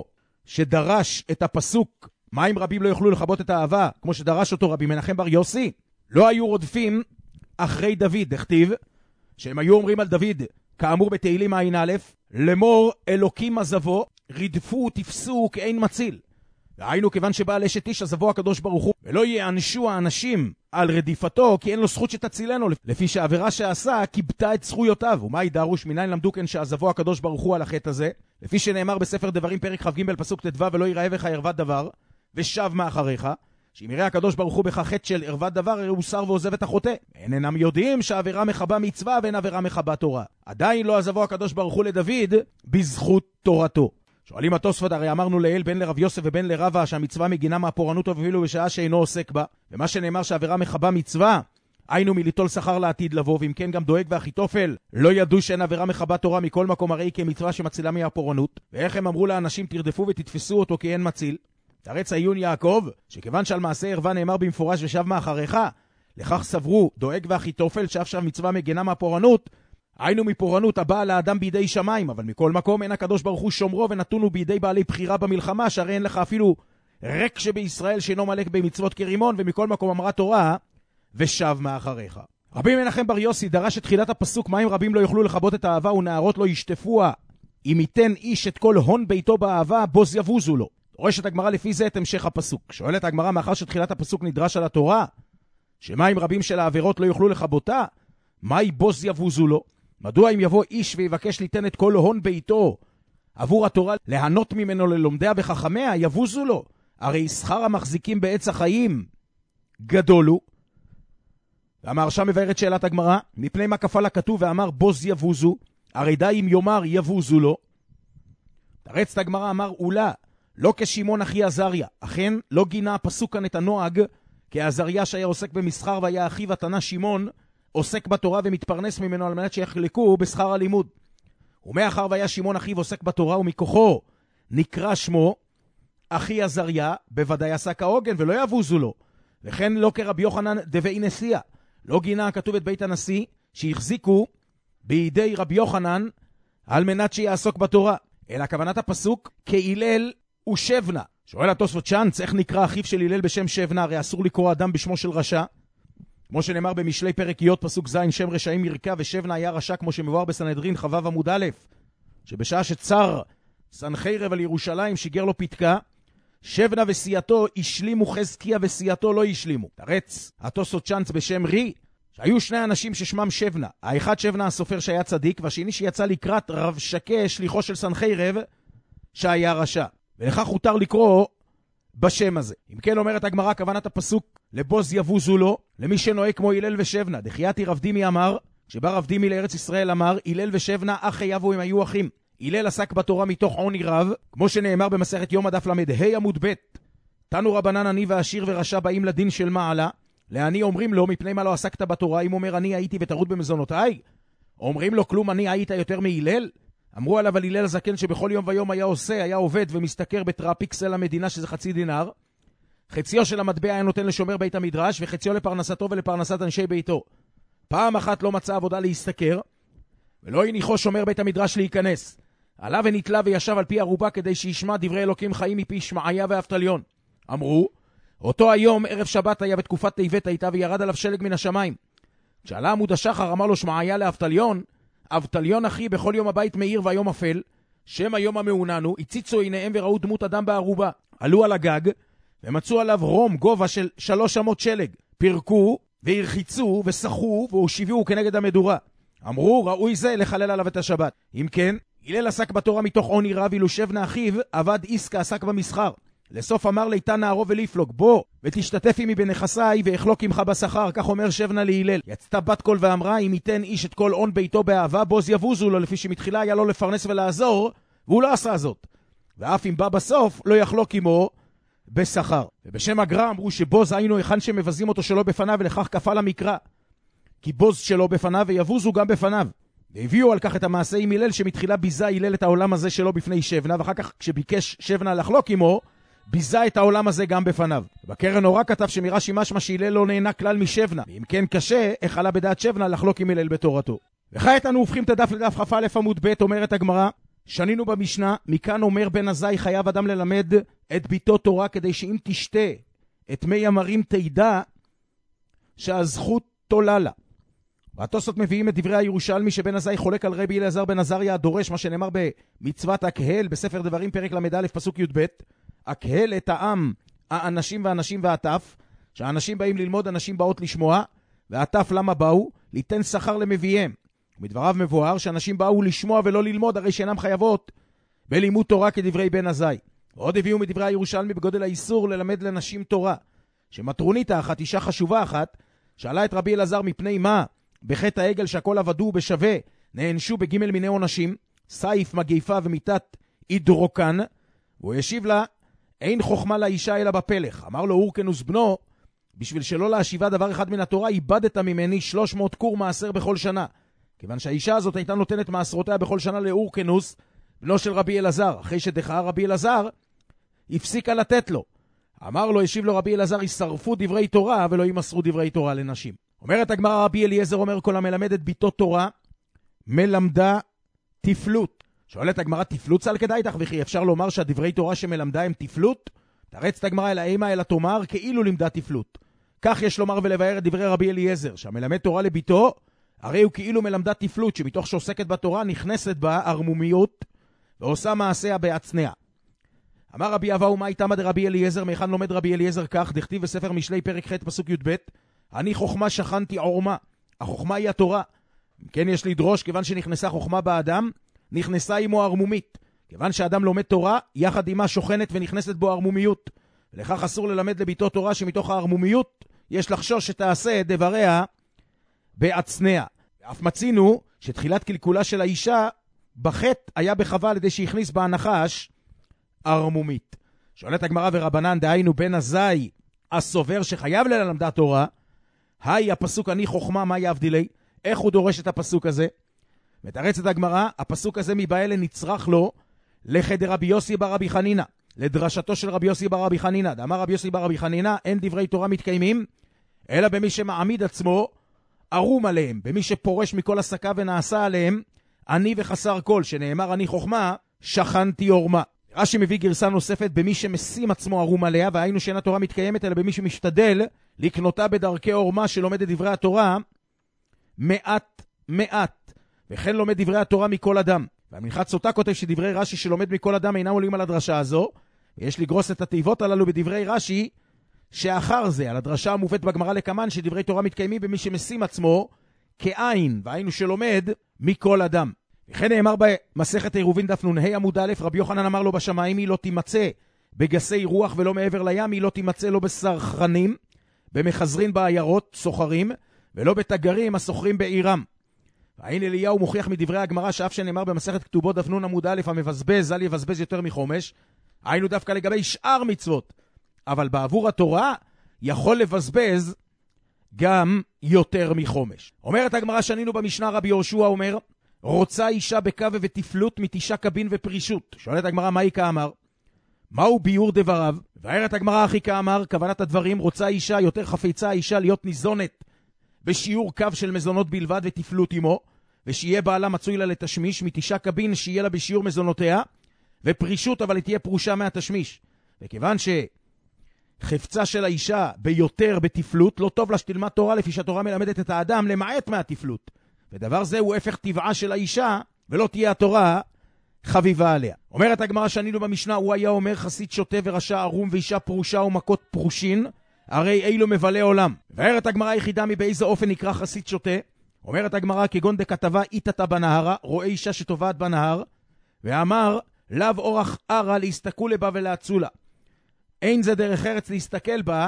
שדרש את הפסוק מים רבים לא יוכלו לכבות את האהבה, כמו שדרש אותו רבי מנחם בר יוסי, לא היו רודפים אחרי דוד. הכתיב שהם היו אומרים על דוד כאמור בתהילים עין א', לאמור אלוקים עזבו, רדפו תפסו כאין מציל. והיינו כיוון שבא לאשת איש עזבו הקדוש ברוך הוא, ולא יענשו האנשים על רדיפתו, כי אין לו זכות שתצילנו, לפי שהעבירה שעשה קיבתה את זכויותיו. ומה ידרוש מניין למדו כן שעזבו הקדוש ברוך הוא על החטא הזה? לפי שנאמר בספר דברים פרק כ"ג פסוק ט"ו, ולא יראה בך ערוות דבר ושב מאחריך, שאם יראה הקדוש ברוך הוא בך חטא של ערוות דבר, הרי הוא שר ועוזב את החוטא. אין אינם יודעים שהעבירה מחבה מצווה ואין עבירה מחבה תורה. עדיין לא עזבו הקדוש ברוך הוא לדוד בזכות תורתו. שואלים התוספות, הרי אמרנו לאל בן לרב יוסף ובן לרבה שהמצווה מגינה מהפורענות אפילו בשעה שאינו עוסק בה, ומה שנאמר שהעבירה מחבה מצווה היינו מליטול שכר לעתיד לבוא. ואם כן גם דואג ואחיתופל לא ידעו שאין עבירה מחבה תורה מכל מקום, הרי כמצווה שמצילה מהפורענות. ואיך הם אמרו לאנשים תרדפו ותתפסו אותו כי אין מציל? תרץ עיון יעקב שכיוון שעל מעשה ערווה נאמר במפורש ושב מאחריך, לכך סברו דואג ואחיתופל שעכשיו מצווה מגנה מהפורענות, היינו מפורענות הבאה לאדם בידי שמיים. אבל מכל מקום אין הקדוש ברוך הוא שומרו ונתונו בידי בעלי בחירה במלחמה, שהרי אין לך אפילו רק שבישראל שאינו מלך במצוות כרימון. ומכל מקום אמרה תורה ושב מאחריך. רבי מנחם בר יוסי דרש את תחילת הפסוק מים רבים לא יוכלו לכבות את האהבה ונערות לא ישטפוה, אם ייתן איש את כל הון ביתו באהבה בוז יבוזו לו. דורשת הגמרא לפי זה את המשך הפסוק. שואלת הגמרא, מאחר שתחילת הפסוק נדרש על התורה שמים רבים של העבירות לא יוכלו לכבותה, מהי בוז יבוזו לו? מדוע אם יבוא איש ויבקש ליתן את כל הון ביתו עבור התורה להנות ממנו ללומדיה וחכמיה, יבוזו לו? הרי שכר המחזיקים בעץ החיים גדול הוא. והמהרש"א מבאר את שאלת הגמרא, מפני מה כפל הכתוב ואמר בוז יבוזו? הרי די אם יאמר יבוזו לו. תרץ הגמרא, אמר אולה לא כשמעון אחי עזריה. אכן לא גינה הפסוק כאן את הנוהג, כי עזריה שהיה עוסק במסחר והיה אחיו התנא שמעון עוסק בתורה ומתפרנס ממנו על מנת שיחלקו בשכר הלימוד. ומאחר והיה שמעון אחיו עוסק בתורה ומכוחו נקרא שמו אחי עזריה, בוודאי עשה כהוגן ולא יבוזו לו. וכן לא כרבי יוחנן דבי נשיאה, לא גינה הכתוב את בית הנשיא שהחזיקו בידי רבי יוחנן על מנת שיעסוק בתורה, אלא כוונת הפסוק כהילל ושבנה. שואל התוספות צ'אנץ, איך נקרא אחיו של הלל בשם שבנה? הרי אסור לקרוא אדם בשמו של רשע, כמו שנאמר במשלי פרק י' פסוק ז', שם רשעים ירקה, ושבנה היה רשע, כמו שמבואר בסנהדרין חו' עמוד א', שבשעה שצר סנחריב על ירושלים שיגר לו פתקה, שבנה וסיעתו השלימו חזקיה וסיעתו לא השלימו. תרץ התוספות צ'אנץ בשם רי, שהיו שני אנשים ששמם שבנה, האחד שבנה הסופר שהיה צדיק, והשני שיצא לקראת רב שקה שליחו של סנחריב שהיה רשע, ולכך הותר לקרוא בשם הזה. אם כן אומרת הגמרא, כוונת הפסוק לבוז יבוזו לו, למי שנוהג כמו הלל ושבנה. דחייתי רב דימי אמר, כשבא רב דימי לארץ ישראל אמר, הלל ושבנה אחי יבו הם היו אחים. הלל עסק בתורה מתוך עוני רב, כמו שנאמר במסכת יום הדף למד ה' עמוד ב', תנו רבנן עני ועשיר ורשע באים לדין של מעלה, לעני אומרים לו מפני מה לא עסקת בתורה? אם אומר אני הייתי וטרוד במזונותיי, אומרים לו כלום אני היית יותר מהלל? אמרו עליו על הלל הזקן שבכל יום ויום היה עושה, היה עובד ומשתכר בטרפיקסל המדינה שזה חצי דינר, חציו של המטבע היה נותן לשומר בית המדרש וחציו לפרנסתו ולפרנסת אנשי ביתו. פעם אחת לא מצא עבודה להשתכר ולא הניחו שומר בית המדרש להיכנס, עלה ונתלה וישב על פי ערובה כדי שישמע דברי אלוקים חיים מפי שמעיה ואבטליון. אמרו אותו היום, ערב שבת היה בתקופת טבת הייתה וירד עליו שלג מן השמיים. כשעלה עמוד השחר אמר לו שמעיה לאבטליון, אבטליון אחי בכל יום הבית מאיר והיום אפל, שם היום המעוננו, הציצו עיניהם וראו דמות אדם בערובה. עלו על הגג ומצאו עליו רום גובה של שלוש אמות שלג. פרקו והרחיצו ושחו והושיבו כנגד המדורה. אמרו ראוי זה לחלל עליו את השבת. אם כן, הלל עסק בתורה מתוך עוני רב, אילו שבנה אחיו עבד עסקה עסק במסחר. לסוף אמר ליתן נערו ולפלוג, בוא ותשתתף עמי בנכסיי ואחלוק עמך בשכר, כך אומר שבנה להלל. יצתה בת קול ואמרה, אם ייתן איש את כל עון ביתו באהבה, בוז יבוזו לו, לפי שמתחילה היה לו לפרנס ולעזור, והוא לא עשה זאת. ואף אם בא בסוף, לא יחלוק עמו בשכר. ובשם הגר"א אמרו שבוז היינו היכן שמבזים אותו שלא בפניו, ולכך כפל המקרא. כי בוז שלו בפניו ויבוזו גם בפניו. והביאו על כך את המעשה עם הלל, שמתחילה ביזה הלל את העולם הזה שלו בפני שבנה, ואחר כך כשביקש שבנה לחלוק עמו, ביזה את העולם הזה גם בפניו. בקרן אורה כתב שמרש"י משמע שהלל לא נהנה כלל משבנה, ואם כן קשה, איך עלה בדעת שבנה לחלוק עם הלל בתורתו. וכעת אנו הופכים את הדף לדף כ"א עמוד ב', אומרת הגמרא, שנינו במשנה, מכאן אומר בן עזאי חייב אדם ללמד את ביתו תורה, כדי שאם תשתה את מי המרים תדע שהזכות תולה לה. והתוספות מביאים את דברי הירושלמי שבן עזאי חולק על רבי אלעזר בן עזריה הדורש, מה שנאמר במצוות הקהל בספר דברים פרק למד פסוק י"ב, הקהל את העם, האנשים והאנשים והטף, שהאנשים באים ללמוד, אנשים באות לשמוע, והטף למה באו? ליתן שכר למביאים. ומדבריו מבואר שאנשים באו לשמוע ולא ללמוד, הרי שאינם חייבות בלימוד תורה כדברי בן עזאי. ועוד הביאו מדברי הירושלמי בגודל האיסור ללמד לנשים תורה, שמטרונית האחת, אישה חשובה אחת, שאלה את רבי אלעזר מפני מה בחטא העגל שהכל עבדו בשווה נענשו בג' מיני עונשים, סייף, מגיפה ומיתת הידרוקן, והוא ישיב לה, אין חוכמה לאישה אלא בפלך. אמר לו אורקנוס בנו, בשביל שלא להשיבה דבר אחד מן התורה, איבדת ממני שלוש מאות קור מעשר בכל שנה. כיוון שהאישה הזאת הייתה נותנת מעשרותיה בכל שנה לאורקנוס, בנו של רבי אלעזר. אחרי שדחה רבי אלעזר, הפסיקה לתת לו. אמר לו, ישיב לו רבי אלעזר, ישרפו דברי תורה ולא ימסרו דברי תורה לנשים. אומרת הגמרא, רבי אליעזר אומר, כל המלמד את ביתו תורה, מלמדה תפלות. שואלת הגמרא, תפלות צל כדאיתך, וכי אפשר לומר שהדברי תורה שמלמדה הם תפלות? תרצת הגמרא אל האימה אלא תאמר, כאילו לימדה תפלות. כך יש לומר ולבאר את דברי רבי אליעזר, שהמלמד תורה לביתו, הרי הוא כאילו מלמדה תפלות, שמתוך שעוסקת בתורה נכנסת בה ערמומיות, ועושה מעשיה בהצנעה. אמר רבי אבאו, מה איתמא דרבי אליעזר, מהיכן לומד רבי אליעזר כך? דכתיב בספר משלי פרק ח' פסוק י"ב, אני חוכמה שכנתי עורמה. החוכמה היא התורה. כן, יש לדרוש, כיוון שנכנסה חוכמה באדם, נכנסה עמו ערמומית. כיוון שאדם לומד תורה, יחד עמה שוכנת ונכנסת בו ערמומיות. ולכך אסור ללמד לביתו תורה שמתוך הערמומיות יש לחשוש שתעשה את דבריה בהצנע. ואף מצינו שתחילת קלקולה של האישה בחטא היה בחווה על ידי שהכניס בהנחש ערמומית. שואלת הגמרא, ורבנן דהיינו בן עזאי הסובר שחייב ללמדה תורה, היי הפסוק אני חוכמה, מה יבדילי? איך הוא דורש את הפסוק הזה? מתרצת הגמרא, הפסוק הזה מבעלה נצרך לו לחדר רבי יוסי בר רבי חנינא, לדרשתו של רבי יוסי בר רבי חנינא. דאמר רבי יוסי בר רבי חנינא, אין דברי תורה מתקיימים אלא במי שמעמיד עצמו ערום עליהם, במי שפורש מכל עסקה ונעשה עליהם אני וחסר כל, שנאמר אני חוכמה שכנתי עורמה. רש"י מביא גרסה נוספת, במי שמשים עצמו ערום עליה, והיינו שאין התורה מתקיימת אלא במי שמשתדל לקנותה בדרכי עורמה, שלומד את דברי התורה מעט מעט, וכן לומד דברי התורה מכל אדם. והמנחת סוטה כותב שדברי רש"י שלומד מכל אדם אינם עולים על הדרשה הזו, ויש לגרוס את התיבות הללו בדברי רש"י שאחר זה, על הדרשה המובאת בגמרא לקמן, שדברי תורה מתקיימים במי שמשים עצמו כעין, והיינו שלומד מכל אדם. וכן נאמר במסכת עירובין דף נ"ה עמוד א', רבי יוחנן אמר לו בשמיים, היא לא תימצא בגסי רוח ולא מעבר לים, היא לא תימצא לא בסרחנים, במחזרין בעיירות, סוחרים, ולא בתגרים הסוחרים בעירם. והנה אליהו מוכיח מדברי הגמרא שאף שנאמר במסכת כתובות דף נ' עמוד א', המבזבז אל יבזבז יותר מחומש, היינו דווקא לגבי שאר מצוות, אבל בעבור התורה יכול לבזבז גם יותר מחומש. אומרת הגמרא, שנינו במשנה, רבי יהושע אומר, רוצה אישה בקווה ותפלות מתישה קבין ופרישות. שואלת הגמרא, מה היא כאמר? מהו ביור דבריו? והערת הגמרא, הכי כאמר, כוונת הדברים, רוצה אישה, יותר חפיצה אישה להיות ניזונת בשיעור קו של מזונות בלבד ותפלות עמו, ושיהיה בעלה מצוי לה לתשמיש, מתישה קבין שיהיה לה בשיעור מזונותיה, ופרישות אבל היא תהיה פרושה מהתשמיש. וכיוון חפצה של האישה ביותר בתפלות, לא טוב לה שתלמד תורה לפי שהתורה מלמדת את האדם למעט מהתפלות. ודבר זה הוא הפך טבעה של האישה, ולא תהיה התורה חביבה עליה. אומרת הגמרא שענינו במשנה, הוא היה אומר חסיד שוטה ורשע ערום ואישה פרושה ומכות פרושין, הרי אילו מבלה עולם. ואומרת הגמרא היחידה מבאיזה אופן נקרא חסיד שוטה. אומרת הגמרא כגון דכתבה איתתה בנהרה, רואה אישה שטובעת בנהר, ואמר לאו אורח ערה להסתכלו לבה ולהצולה. אין זה דרך ארץ להסתכל בה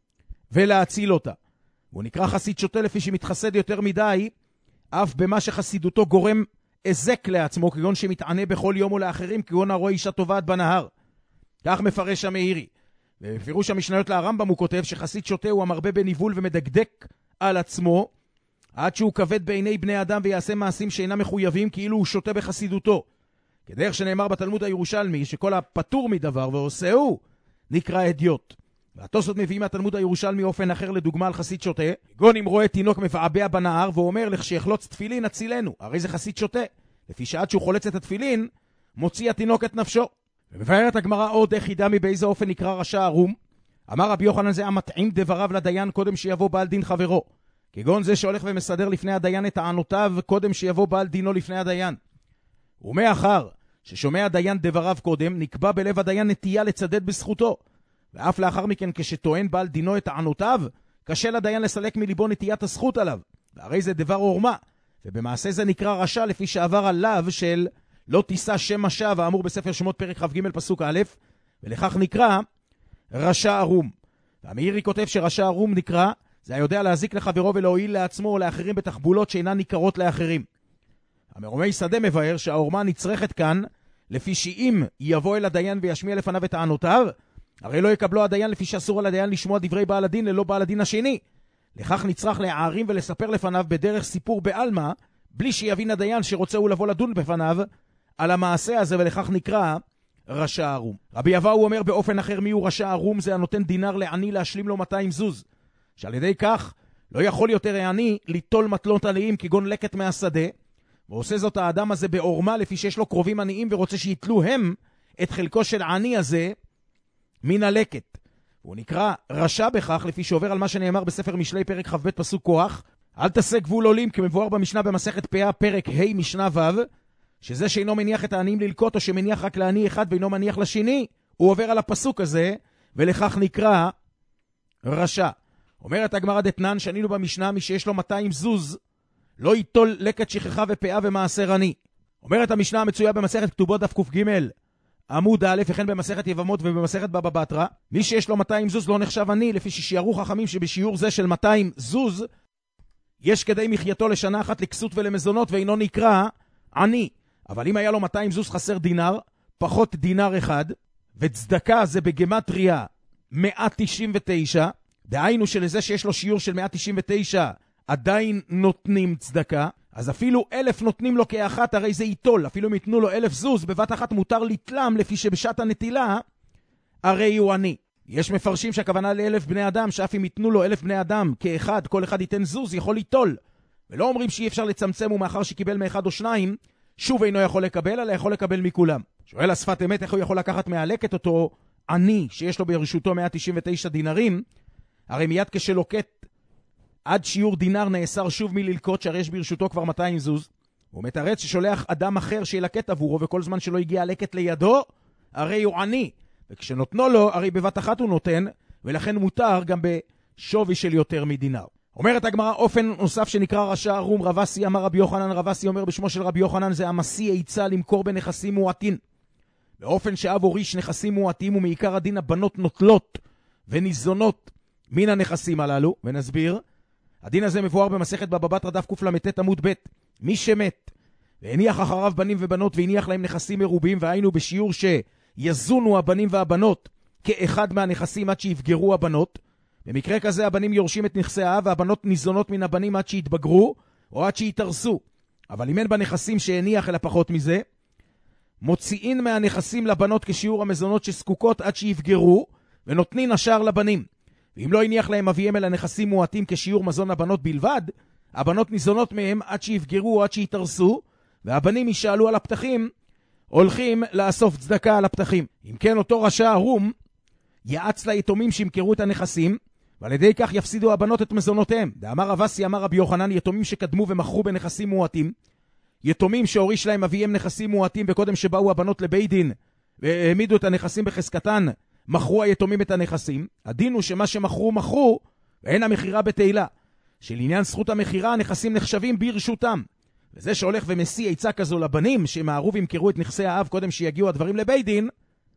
ולהציל אותה. הוא נקרא חסיד שוטה לפי שמתחסד יותר מדי, אף במה שחסידותו גורם הזק לעצמו, כגון שמתענה בכל יום ולאחרים, כגון הרואה אישה טובעת בנהר. כך מפרש המאירי. ובפירוש המשניות לרמב"ם הוא כותב שחסיד שוטה הוא המרבה בניבול ומדקדק על עצמו, עד שהוא כבד בעיני בני אדם ויעשה מעשים שאינם מחויבים, כאילו הוא שוטה בחסידותו. כדרך שנאמר בתלמוד הירושלמי, שכל הפטור מדבר ועושהו נקרא אדיוט. והתוספות מביאים מהתלמוד הירושלמי אופן אחר לדוגמה על חסיד שוטה, כגון אם רואה תינוק מבעבע בנהר ואומר לך שיחלוץ תפילין הצילנו, הרי זה חסיד שוטה, לפי שעד שהוא חולץ את התפילין מוציא התינוק את נפשו. ומבארת הגמרא עוד איך ידע מבאיזה אופן נקרא רשע ערום. אמר רבי יוחנן זה המטעים דבריו לדיין קודם שיבוא בעל דין חברו, כגון זה שהולך ומסדר לפני הדיין את טענותיו קודם שיבוא בעל דינו לפני הדיין. ומאחר ששומע הדיין דבריו קודם, נקבע בלב הדיין נטייה לצדד בזכותו, ואף לאחר מכן כשטוען בעל דינו את טענותיו, קשה לדיין לסלק מליבו נטיית הזכות עליו, והרי זה דבר עורמה, ובמעשה זה נקרא רשע לפי שעבר עליו של לא תישא שם השווא האמור בספר שמות פרק כ"ג פסוק א', ולכך נקרא רשע ערום. והמאירי כותב שרשע ערום נקרא זה היודע להזיק לחברו ולהועיל לעצמו או לאחרים בתחבולות שאינן ניכרות לאחרים. המרומי שדה מבאר שהעורמה נצרכת כאן לפי שאם יבוא אל הדיין וישמיע לפניו את טענותיו, הרי לא יקבלו הדיין לפי שאסור על הדיין לשמוע דברי בעל הדין ללא בעל הדין השני. לכך נצרך להערים ולספר לפניו בדרך סיפור בעלמא, בלי שיבין הדיין שרוצה הוא לבוא לדון בפניו על המעשה הזה, ולכך נקרא רשע ערום. רבי אבאו אומר באופן אחר מיהו רשע ערום, זה הנותן דינר לעני להשלים לו מאתיים זוז, שעל ידי כך לא יכול יותר העני ליטול מטלות עניים כגון לקט מהשדה, ועושה זאת האדם הזה בעורמה לפי שיש לו קרובים עניים ורוצה שיתלו הם את חלקו של העני הזה מן הלקט. הוא נקרא רשע בכך לפי שעובר על מה שנאמר בספר משלי פרק כ"ב פסוק כוח, אל תעשה גבול עולים כמבואר במשנה במסכת פאה פרק ה' משנה ו', שזה שאינו מניח את העניים ללקוט או שמניח רק לעני אחד ואינו מניח לשני, הוא עובר על הפסוק הזה ולכך נקרא רשע. אומרת הגמרא דתנן שענינו במשנה מי שיש לו מאתיים זוז לא ייטול לקט שכחה ופאה ומעשר עני. אומרת המשנה המצויה במסכת כתובות דף ק"ג עמוד א', וכן במסכת יבמות ובמסכת בבא בתרא, מי שיש לו מאתיים זוז לא נחשב עני, לפי ששיערו חכמים שבשיעור זה של מאתיים זוז יש כדי מחייתו לשנה אחת לכסות ולמזונות ואינו נקרא עני. אבל אם היה לו מאתיים זוז חסר דינר, פחות דינר אחד, וצדקה זה בגמטריה מאה תשעים ותשע, דהיינו שלזה שיש לו שיעור של מאה תשעים ותשע עדיין נותנים צדקה, אז אפילו אלף נותנים לו כאחת, הרי זה ייטול. אפילו אם יתנו לו אלף זוז, בבת אחת מותר לתלם, לפי שבשעת הנטילה, הרי הוא עני. יש מפרשים שהכוונה לאלף בני אדם, שאף אם יתנו לו אלף בני אדם כאחד, כל אחד ייתן זוז, יכול ליטול. ולא אומרים שאי אפשר לצמצם, ומאחר שקיבל מאחד או שניים, שוב אינו יכול לקבל, אלא יכול לקבל מכולם. שואל השפת אמת, איך הוא יכול לקחת מהלקט אותו עני, שיש לו ברשותו מאה תשעים ותשע דינרים, הרי מיד כשלוקט עד שיעור דינר נאסר שוב מללקוט, שהרי יש ברשותו כבר מאתיים זוז. הוא מתרץ ששולח אדם אחר שילקט עבורו, וכל זמן שלא הגיע הלקט לידו, הרי הוא עני. וכשנותנו לו, הרי בבת אחת הוא נותן, ולכן מותר גם בשווי של יותר מדינר. אומרת הגמרא, אופן נוסף שנקרא רשע ערום, רבסי אמר רבי יוחנן, רבסי אומר בשמו של רבי יוחנן, זה המסי עצה למכור בנכסים מועטין. באופן שאב הוריש נכסים מועטים, ומעיקר הדין הבנות נוטלות וניזונות מן הנכסים הללו, ונסביר. הדין הזה מבואר במסכת בבא בתרא דף קל"ט עמוד ב', מי שמת והניח אחריו בנים ובנות והניח להם נכסים מרובים, והיינו בשיעור שיזונו הבנים והבנות כאחד מהנכסים עד שיפגרו הבנות, במקרה כזה הבנים יורשים את נכסי האב והבנות ניזונות מן הבנים עד שיתבגרו או עד שיתרסו. אבל אם אין בנכסים שהניח אלא פחות מזה, מוציאין מהנכסים לבנות כשיעור המזונות שזקוקות עד שיפגרו, ונותנין השאר לבנים. ואם לא הניח להם אביהם אלא נכסים מועטים כשיעור מזון הבנות בלבד, הבנות ניזונות מהם עד שיפגרו או עד שיתרסו, והבנים ישאלו על הפתחים, הולכים לאסוף צדקה על הפתחים. אם כן, אותו רשע ערום יעץ ליתומים שימכרו את הנכסים, ועל ידי כך יפסידו הבנות את מזונותיהם. דאמר רב אסי אמר רבי יוחנן, יתומים שקדמו ומכרו בנכסים מועטים, יתומים שהוריש להם אביהם נכסים מועטים, וקודם שבאו הבנות לבית דין והעמידו את הנכסים בחזקתן, מכרו היתומים את הנכסים. הדין הוא שמה שמכרו מכרו, ואין המחירה בתהילה. שלעניין זכות המחירה הנכסים נחשבים ברשותם. וזה שהולך ומשיא עצה כזו לבנים, שמערו וימכרו את נכסי האב קודם שיגיעו הדברים לבית דין,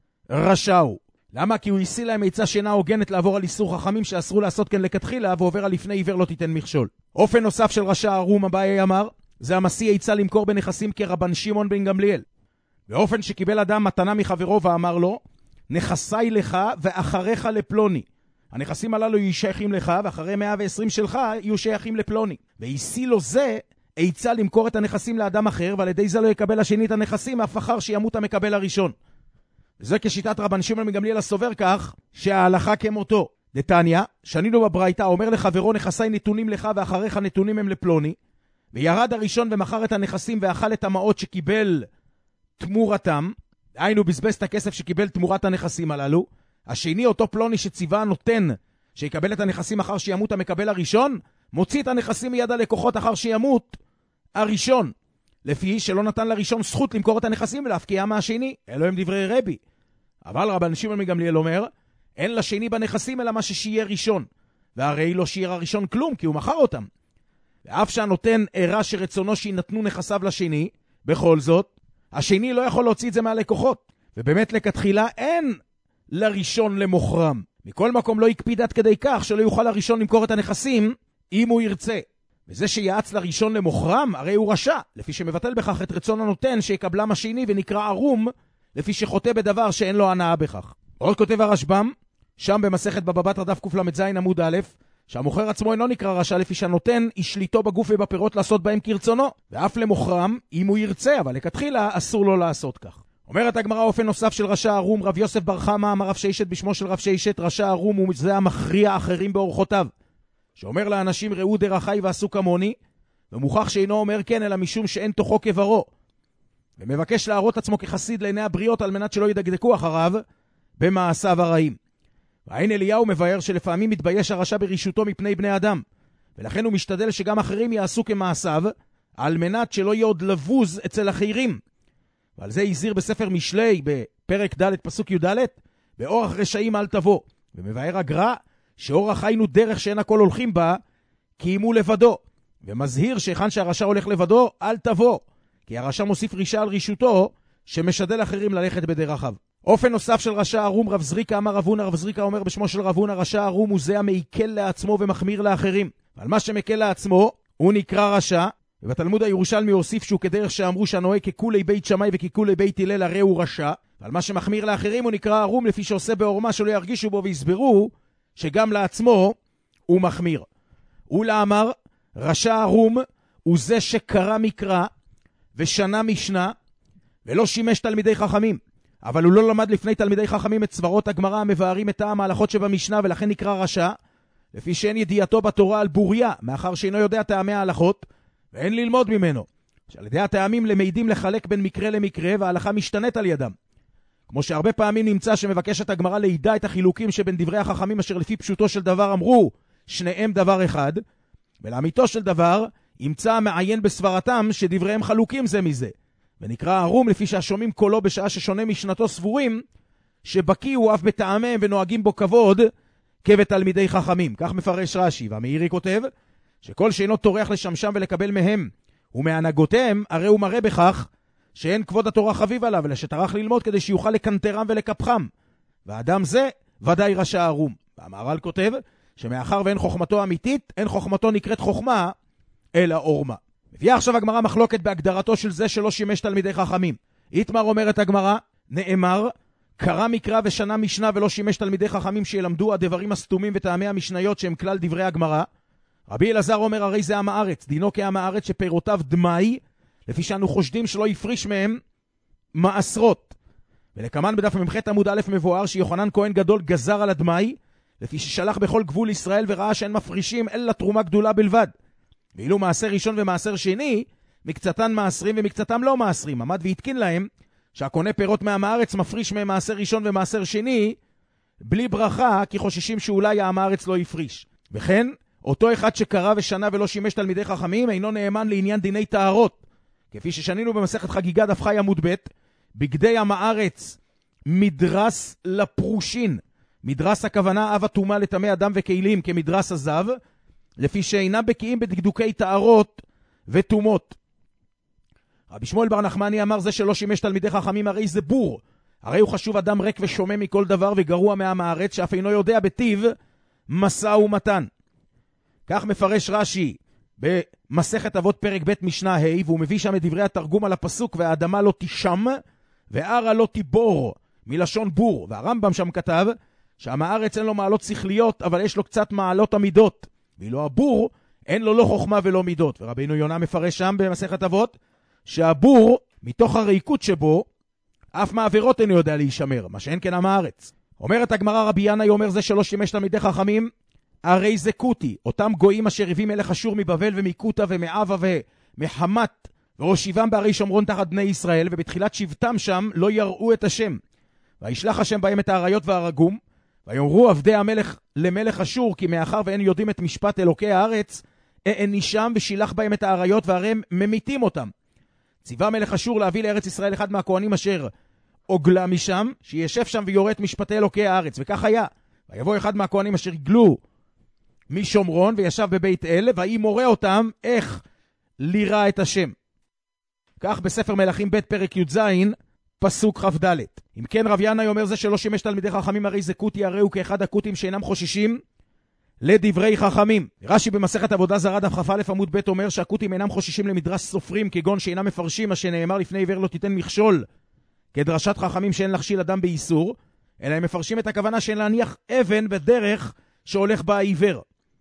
רשע הוא. למה? כי הוא השיא להם עצה שאינה הוגנת לעבור על איסור חכמים שאסרו לעשות כן לכתחילה, ועובר על לפני עיוור לא תיתן מכשול. אופן נוסף של רשע ערום, אביי אמר, זה המשיא עצה למכור בנכסים כרבן שמעון בן גמליאל. באופן שקיבל אדם מתנה מחברו ואמר לו, נכסי לך ואחריך לפלוני. הנכסים הללו יהיו שייכים לך, ואחרי מאה ועשרים שלך יהיו שייכים לפלוני. והשיא לו זה עצה למכור את הנכסים לאדם אחר, ועל ידי זה לא יקבל השני את הנכסים, אף אחר שימות המקבל הראשון. וזה כשיטת רבן שמעון בן גמליאל הסובר כך, שההלכה כמותו. דתניא, שנינו בברייתא, אומר לחברו, נכסי נתונים לך ואחריך נתונים הם לפלוני, וירד הראשון ומכר את הנכסים ואכל את המעות שקיבל תמורתם, היינו בזבז את הכסף שקיבל תמורת הנכסים הללו. השני, אותו פלוני שציווה נותן שיקבל את הנכסים אחר שימות המקבל הראשון, מוציא את הנכסים מיד הלקוחות אחר שימות הראשון, לפי שלא נתן לראשון זכות למכור את הנכסים ולהפקיע מהשני. אלו הם דברי רבי. אבל רבן שמעון בן גמליאל אומר, אין לשני בנכסים אלא מה ששיהיה ראשון, והרי לא שיהיה הראשון כלום, כי הוא מכר אותם. ואף שהנותן ערה שרצונו שינתנו נכסיו לשני, בכל זאת, השני לא יכול להוציא את זה מהלקוחות. ובאמת לכתחילה אין לראשון למוכרם. מכל מקום לא יקפיד עד כדי כך שלא יוכל הראשון למכור את הנכסים אם הוא ירצה. וזה שיעץ לראשון למוכרם, הרי הוא רשע, לפי שמבטל בכך את רצון הנותן שיקבלם השני ונקרא ערום, לפי שחוטא בדבר שאין לו הנאה בכך. עוד כותב הרשב"ם, שם במסכת בבא בתרא דף קל"ז עמוד א', שהמוכר עצמו אינו נקרא רשע, לפי שהנותן ישליטו בגוף ובפירות לעשות בהם כרצונו, ואף למוכרם אם הוא ירצה, אבל לכתחילה אסור לו לעשות כך. אומרת הגמרא, אופן נוסף של רשע ערום, רב יוסף בר חמא אמר רב ששת בשמו של רב ששת, רשע ערום הוא זה המכריע אחרים באורחותיו, שאומר לאנשים ראו דרכי ועשו כמוני, ומוכח שאינו אומר כן אלא משום שאין תוכו כברו, ומבקש להראות עצמו כחסיד לעיני הבריות על מנת שלא ידקדקו אחריו במעשיו הרעים. והאין אליהו מבאר שלפעמים מתבייש הרשע ברישותו מפני בני אדם, ולכן הוא משתדל שגם אחרים יעשו כמעשיו, על מנת שלא יהיה עוד לבוז אצל אחרים. ועל זה הזהיר בספר משלי בפרק ד' פסוק י"ד, באורח רשעים אל תבוא. ומבאר הגר"א שאורח היינו דרך שאין הכל הולכים בה, כי אם הוא לבדו. ומזהיר שהיכן שהרשע הולך לבדו, אל תבוא. כי הרשע מוסיף רישה על רישותו, שמשדל אחרים ללכת בדרכיו. אופן נוסף של רשע ערום, רב זריקה אמר רב הונא, רב זריקה אומר בשמו של רב הונא, רשע ערום הוא זה המעיכל לעצמו ומחמיר לאחרים. ועל מה שמקל לעצמו, הוא נקרא רשע. ובתלמוד הירושלמי הוסיף שהוא כדרך שאמרו שהנוהג ככולי בית שמאי וככולי בית הלל הרי הוא רשע. ועל מה שמחמיר לאחרים הוא נקרא ערום, לפי שעושה בעורמה שלא ירגישו בו ויסברו שגם לעצמו הוא מחמיר. ולאמר, רשע ערום הוא זה שקרא מקרא ושנה משנה ולא שימש תלמידי חכמים, אבל הוא לא למד לפני תלמידי חכמים את סברות הגמרא המבארים את טעם ההלכות שבמשנה, ולכן נקרא רשע, לפי שאין ידיעתו בתורה על בוריה, מאחר שאינו יודע טעמי ההלכות ואין ללמוד ממנו, שעל ידי הטעמים למעידים לחלק בין מקרה למקרה, וההלכה משתנית על ידם. כמו שהרבה פעמים נמצא שמבקשת הגמרא לידע את החילוקים שבין דברי החכמים אשר לפי פשוטו של דבר אמרו שניהם דבר אחד, ולאמיתו של דבר ימצא המעיין בסברתם שדבריהם חלוקים זה מזה, ונקרא ערום לפי שהשומעים קולו בשעה ששונה משנתו סבורים שבקי הוא אף בטעמיהם ונוהגים בו כבוד כבתלמידי חכמים. כך מפרש רש"י. והמאירי כותב שכל שאינו טורח לשמשם ולקבל מהם ומהנהגותיהם, הרי הוא מראה בכך שאין כבוד התורה חביב עליו, אלא שטרח ללמוד כדי שיוכל לקנטרם ולקפחם, והאדם זה ודאי רשע ערום. והמהר"ל כותב שמאחר ואין חוכמתו אמיתית, אין חוכמתו נקראת חוכמה אלא עורמה. מביאה עכשיו הגמרא מחלוקת בהגדרתו של זה שלא שימש תלמידי חכמים. איתמר אומרת הגמרא, נאמר קרא מקרא ושנה משנה ולא שימש תלמידי חכמים שילמדו הדברים הסתומים וטעמי המשניות שהם כלל דברי הגמרא. רבי אלעזר אומר הרי זה עם הארץ, דינו כעם הארץ שפירותיו דמאי, לפי שאנו חושדים שלא יפריש מהם מעשרות. ולכמן בדף ממח' עמוד א' מבואר שיוחנן כהן גדול גזר על הדמאי, לפי ששלח בכל גבול ישראל וראה שאין מפרישים אלא תרומה גדולה בלבד. ואילו מעשר ראשון ומעשר שני, מקצתן מעשרים ומקצתם לא מעשרים. עמד והתקין להם שהקונה פירות מעם הארץ מפריש מהם מעשר ראשון ומעשר שני בלי ברכה, כי חוששים שאולי העם הארץ לא יפריש. וכן, אותו אחד שקרא ושנה ולא שימש תלמידי חכמים, אינו נאמן לעניין דיני טהרות. כפי ששנינו במסכת חגיגה דף חי עמוד ב', בגדי עם הארץ מדרס לפרושין. מדרס הכוונה אב הטומאה לטמא אדם וכלים כמדרס הזב, לפי שאינם בקיאים בדקדוקי טהרות וטומאות. רבי שמואל בר נחמני אמר, זה שלא שימש תלמידי חכמים הרי זה בור. הרי הוא חשוב אדם ריק ושומע מכל דבר וגרוע מעם הארץ, שאף אינו יודע בטיב משא ומתן. כך מפרש רש"י במסכת אבות פרק ב' משנה ה', והוא מביא שם את דברי התרגום על הפסוק, והאדמה לא תישם וערה לא תיבור, מלשון בור. והרמב"ם שם כתב שעם הארץ אין לו מעלות שכליות, אבל יש לו קצת מעלות המידות, ואילו הבור אין לו לא חוכמה ולא מידות. ורבינו יונה מפרש שם במסכת אבות שהבור מתוך הריקות שבו אף מעבירות אינו יודע להישמר, מה שאין כן עם הארץ. אומרת הגמרא, רבי ינאי אומר, זה שלא שימש תלמידי חכמים הרי זה קוטי, אותם גויים אשר הביא מלך אשור מבבל ומקוטה ומעבה ומחמת והושיבם בערי שומרון תחת בני ישראל, ובתחילת שבטם שם לא יראו את השם. וישלח השם בהם את האריות והרגום, ויאמרו עבדי המלך למלך אשור, כי מאחר ואין יודעים את משפט אלוקי הארץ, הענישם ושילח בהם את האריות, והרי הם ממיתים אותם. ציווה מלך אשור להביא לארץ ישראל אחד מהכהנים אשר עוגלה משם, שישב שם ויורה את משפטי אלוקי הארץ. וכך היה. ויבוא אחד מהכהנים אשר הגלו משומרון וישב בבית אל, והיא מורה אותם איך לירא את השם. כך בספר מלכים ב' פרק י"ז פסוק כ"ד. אם כן, רב ינאי אומר, זה שלא שימש תלמידי חכמים הרי זה קוטי, הרי הוא כאחד הקוטים שאינם חוששים לדברי חכמים. רש"י במסכת עבודה זרה דף כ"א עמוד ב' אומר שהקוטים אינם חוששים למדרש סופרים, כגון שאינם מפרשים מה שנאמר לפני עיוור לא תיתן מכשול, כדרשת חכמים שאין להכשיל אדם באיסור, אלא הם מפרשים את הכוונה שאין להניח אבן בדרך שהולך בה העיוור.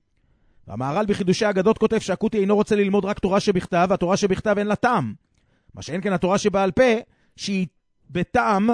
והמהר"ל בחידושי אגדות כותב שהקוטי אינו רוצה ללמוד רק תורה שבכתב, והתורה שבכתב אין לה טעם. מה שאין כן התורה שבעל פה, שהיא בטעם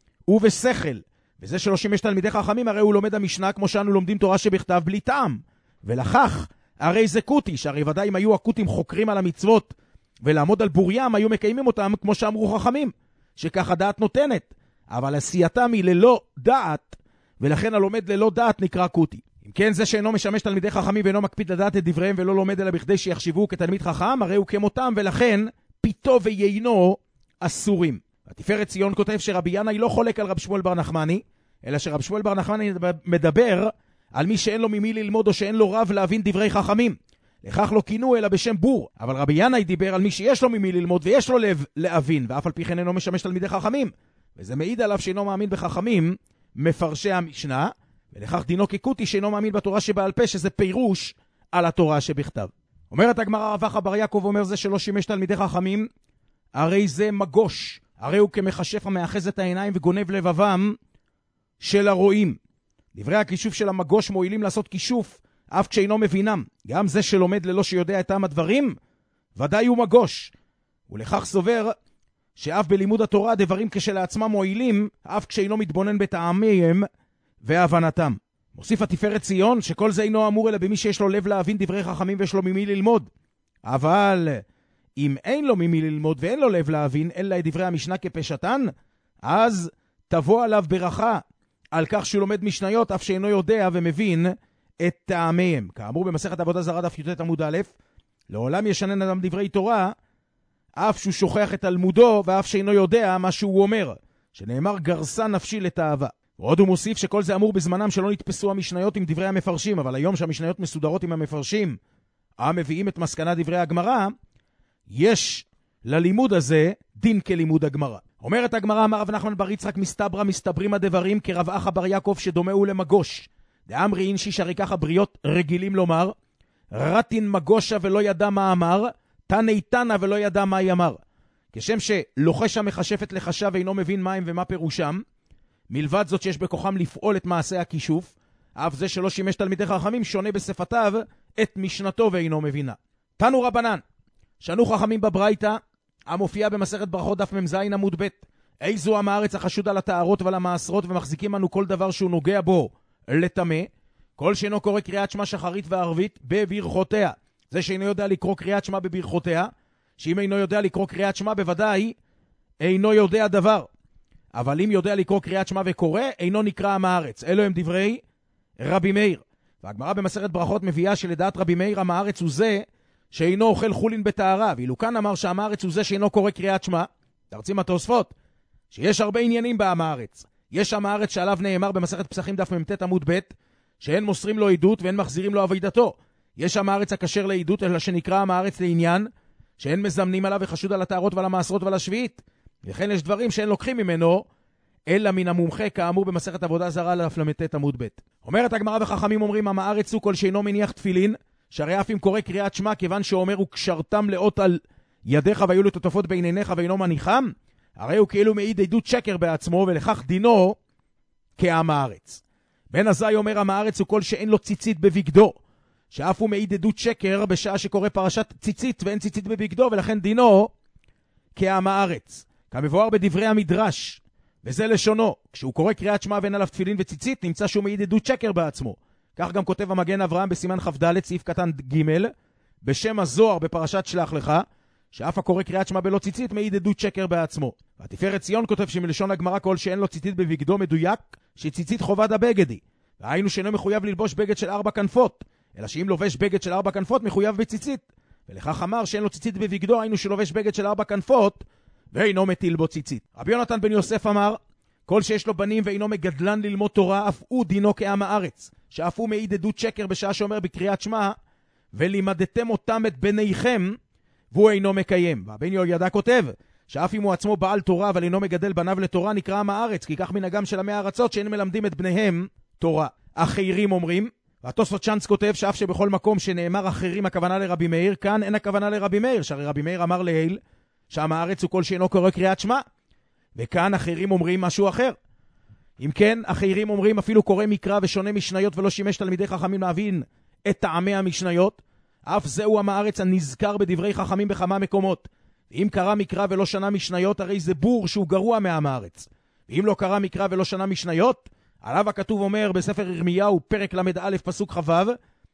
ובשכל. וזה שלא שימש תלמידי חכמים, הרי הוא לומד המשנה כמו שאנו לומדים תורה שבכתב בלי טעם. ולכך, הרי זה קוטי, שהרי ודאי אם היו הקוטים חוקרים על המצוות ולעמוד על בוריים, היו מקיימים אותם כמו שאמרו חכמים, שכך הדעת נותנת. אבל עשייתם היא ללא דעת, ולכן הלומד ללא דעת נקרא קוטי. אם כן, זה שאינו משמש תלמידי חכמים ואינו מקפיד לדעת את דבריהם ולא לומד אלא בכדי שיחשיבו כתלמיד חכם, הרי הוא כמותם, ולכן פיתו ויינו אסורים. התפארת ציון כותב שרבי ינאי לא חולק על רב שמואל בר נחמני, אלא שרב שמואל בר נחמני מדבר על מי שאין לו ממי ללמוד או שאין לו רב להבין דברי חכמים. לכך לא כינו אלא בשם בור. אבל רבי ינאי דיבר על מי שיש לו ממי ללמוד ויש לו לב להבין, ואף על פי כן אינו משמש תלמידי חכמים. וזה מעיד עליו שאינו מאמין בחכמים, מפרשי המשנה, ולכך דינו כקוטי שאינו מאמין בתורה שבעל פה, שזה פירוש על התורה שבכתב. אומרת הגמרא, רב אחא בר יעקב אומר, זה שלא שימש תלמידי חכמים, הרי זה מגוש, הרי הוא כמחשף המאחז את העיניים וגונב לבבם של הרואים. דברי הכישוף של המגוש מועילים לעשות כישוף, אף כשאינו מבינם. גם זה שלומד ללא שיודע את טעם הדברים, ודאי הוא מגוש. ולכך סובר שאף בלימוד התורה דברים כשלעצמם מועילים, אף כשאינו מתבונן בטעמיהם והבנתם. מוסיף התפארת ציון שכל זה אינו אמור אלא במי שיש לו לב להבין דברי חכמים ויש לו ממי ללמוד. אבל אם אין לו ממי ללמוד ואין לו לב להבין אלא את דברי המשנה כפשטן, אז תבוא עליו ברכה על כך שהוא לומד משניות אף שאינו יודע ומבין את טעמיהם. כאמור במסכת עבודה זרה דף י"ט עמוד א', לעולם ישנן אדם דברי תורה אף שהוא שוכח את תלמודו ואף שאינו יודע מה שהוא אומר, שנאמר גרסה נפשי לתאווה. ועוד הוא מוסיף שכל זה אמור בזמנם שלא נתפסו המשניות עם דברי המפרשים, אבל היום שהמשניות מסודרות עם המפרשים המביאים את מסקנת דברי הגמרא, יש ללימוד הזה דין כלימוד הגמרא. אומרת הגמרא, אמר רב נחמן בר יצחק, מסתברא מסתברים הדברים כרב אחא בר יעקב שדומהו למגוש. דאמרי אינשי שהרי ככה בריות רגילים לומר, רטין מגושה ולא ידע מה אמר, תני תנה ולא ידע מה יאמר. כשם שלוחש המחשפת לחשה ואינו מבין מה הם ומה פירושם, מלבד זאת שיש בכוחם לפעול את מעשה הכישוף, אף זה שלא שימש תלמידי חכמים שונה בשפתיו את משנתו ואינו מבינה. תנו רבנן, שנו חכמים בברייתא, המופיע במסכת ברכות דף מ"ז עמוד ב', איזו עם הארץ החשוד על הטהרות ועל המעשרות ומחזיקים אנו כל דבר שהוא נוגע בו לטמא, כל שאינו קורא קריאת שמע שחרית וערבית בברכותיה. זה שאינו יודע לקרוא קריאת שמע בברכותיה, שאם אינו יודע לקרוא קריאת שמע בוודאי אינו יודע דבר. אבל אם יודע לקרוא קריאת שמע וקורא, אינו נקרא עם הארץ. אלו הם דברי רבי מאיר. והגמרא במסכת ברכות מביאה שלדעת רבי מאיר עם הארץ הוא זה שאינו אוכל חולין בטהרה, ואילו כאן אמר שעם הארץ הוא זה שאינו קורא קריאת שמע. תרצים התוספות, שיש הרבה עניינים בעם הארץ. יש עם הארץ שעליו נאמר במסכת פסחים דף ממתת עמוד ב' שאין מוסרים לו עדות ואין מחזירים לו עבודתו. יש עם הארץ הכשר לעדות, אלא שנקרא עם הארץ לעניין, שאין מזמנים עליו וחשוד על הטהרות ועל המעשרות ועל השביעית. וכן יש דברים שאין לוקחים ממנו, אלא מן המומחה, כאמור במסכת עבודה זרה דף למתת עמוד ב'. אומרת הגמרא וחכמים אומרים, עם הארץ הוא כל שאינו מניח תפילין, שהרי אף אם קורא קריאת שמע, כיוון שאומר הוא קשרתם לאות על ידיך והיו לו תותפות בין עיניך ואינו מניחם, הרי הוא כאילו מעיד עדות שקר בעצמו, ולכך דינו כעם הארץ. בן עזאי אומר, עם הארץ הוא כל שאין לו ציצית בבגדו, שאף הוא מעיד עדות שקר בשעה שקורא פרשת ציצית ואין ציצית בבגדו, ולכן דינו כעם הארץ. כמבואר בדברי המדרש, וזה לשונו, כשהוא קורא קריאת שמע ואין עליו תפילין וציצית, נמצא שהוא מעיד עדות שקר בעצמו. כך גם כותב המגן אברהם בסימן כ"ד, סעיף קטן ג' בשם הזוהר בפרשת שלח לך, שאף הקורא קריאת שמע בלא ציצית מעיד עדות שקר בעצמו. והתפארת ציון כותב שמלשון הגמרא כל שאין לו ציצית בבגדו מדויק, שציצית חובת הבגדי. והיינו שאינו מחויב ללבוש בגד של ארבע כנפות, אלא שאם לובש בגד של ארבע כנפות מחויב בציצית. ולכך אמר שאין לו ציצית בבגדו, היינו שלובש בגד של ארבע כנפות ואינו מטיל בו ציצית. רבי יונתן בן יוסף אמר, כל שיש לו בנים ואינו מגדלן ללמוד תורה, אף הוא דינו כעם הארץ, שאף הוא מעיד עדות שקר בשעה שאומר בקריאת שמע, ולימדתם אותם את בניכם, והוא אינו מקיים. והבן יהוידע כותב, שאף אם הוא עצמו בעל תורה, אבל אינו מגדל בניו לתורה, נקרא עם הארץ, כי כך מנהגם של עמי הארצות שאין מלמדים את בניהם תורה. אחרים אומרים, והתוספות צ'אנס כותב שאף שבכל מקום שנאמר אחרים הכוונה לרבי מאיר, כאן אין הכוונה לרבי מאיר, שהרי רבי מאיר אמר להיל, שעם הארץ הוא כל שאינו קורא קריאת שמע, וכאן אחרים אומרים משהו אחר. אם כן, אחרים אומרים אפילו קורא מקרא ושונה משניות ולא שימש תלמידי חכמים להבין את טעמי המשניות, אף זהו עם הארץ הנזכר בדברי חכמים בכמה מקומות. ואם קרא מקרא ולא שנה משניות, הרי זה בור שהוא גרוע מעם הארץ. ואם לא קרא מקרא ולא שנה משניות, עליו הכתוב אומר בספר ירמיהו פרק למד א' פסוק חבב,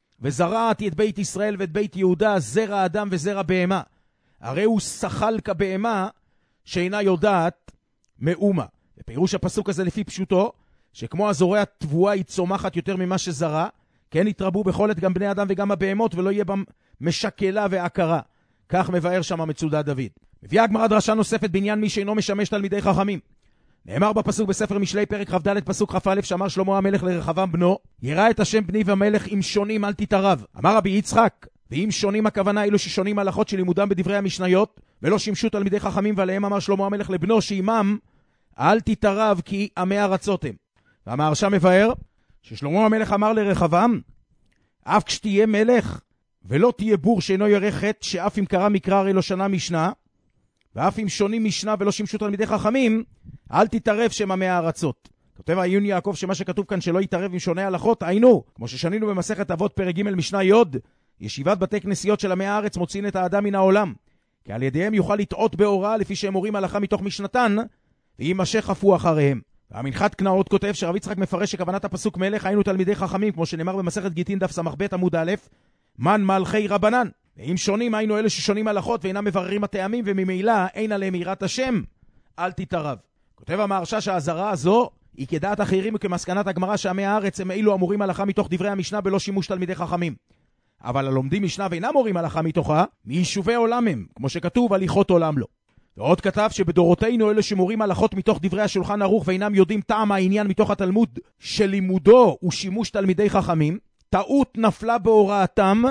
וזרעתי את בית ישראל ואת בית יהודה זרע אדם וזרע בהמה. הרי הוא שחל כבהמה שאינה יודעת מאומה. ופירוש הפסוק הזה לפי פשוטו, שכמו הזורע תבואה היא צומחת יותר ממה שזרע, כן יתרבו בכל עת גם בני אדם וגם הבהמות, ולא יהיה בם משקלה ועקרה. כך מבאר שם מצודת דוד. מביאה הגמרא דרשה נוספת בעניין מי שאינו משמש תלמידי חכמים. נאמר בפסוק בספר משלי פרק כ"ד פסוק כ"א, שאמר שלמה המלך לרחבעם בנו, ירא את השם בני ומלך, אם שונים אל תתערב. אמר רבי יצחק, ואם שונים הכוונה אלו ששונים הלכות שלימודם בדברי המשניות, ולא שימשו תלמידי חכמים, ועליהם אמר שלמה המלך לבנו שעימם אל תתערב כי עמי ארצות הם. והמהרש"א מבאר ששלמה המלך אמר לרחבעם, אף כשתהיה מלך ולא תהיה בור שאינו ירא חטא, שאף אם קרא מקרא הרי לא שנה משנה, ואף אם שונים משנה ולא שימשו תלמידי חכמים, אל תתערב שהם עמי הארצות. כותב העיון יעקב שמה שכתוב כאן שלא יתערב עם שונה הלכות, היינו, כמו ששנינו במסכת אבות פרק ג' משנה י', ישיבת בתי כנסיות של עמי הארץ מוציאים את האדם מן העולם, כי על ידיהם יוכל לטעות בהוראה לפי שהם מורים הלכה מתוך משנתן, וימשך אף הוא אחריהם. והמנחת קנאות כותב שרב יצחק מפרש שכוונת הפסוק מלך היינו תלמידי חכמים, כמו שנאמר במסכת גיטין דף סמ"ב עמוד א', מן מלכי רבנן. ואם שונים היינו אלה ששונים הלכות ואינם מבררים הטעמים, וממילא אין עליהם יראת השם, אל תתערב. כותב המהרש"א שהזרה הזו היא כדעת אחרים וכמסקנת הגמרא שעמי הארץ הם אילו אמורים הלכה מתוך דברי המשנה בלא שימוש תלמידי חכמים. אבל הלומדים משנה ואינם מורים הלכה מתוכה, מיישובי עולם הם, כמו שכתוב הליכות עולם לא. ועוד כתב שבדורותינו אלה שמורים הלכות מתוך דברי השולחן ערוך ואינם יודעים טעם העניין מתוך התלמוד שלימודו הוא שימוש תלמידי חכמים, טעות נפלה בהוראתם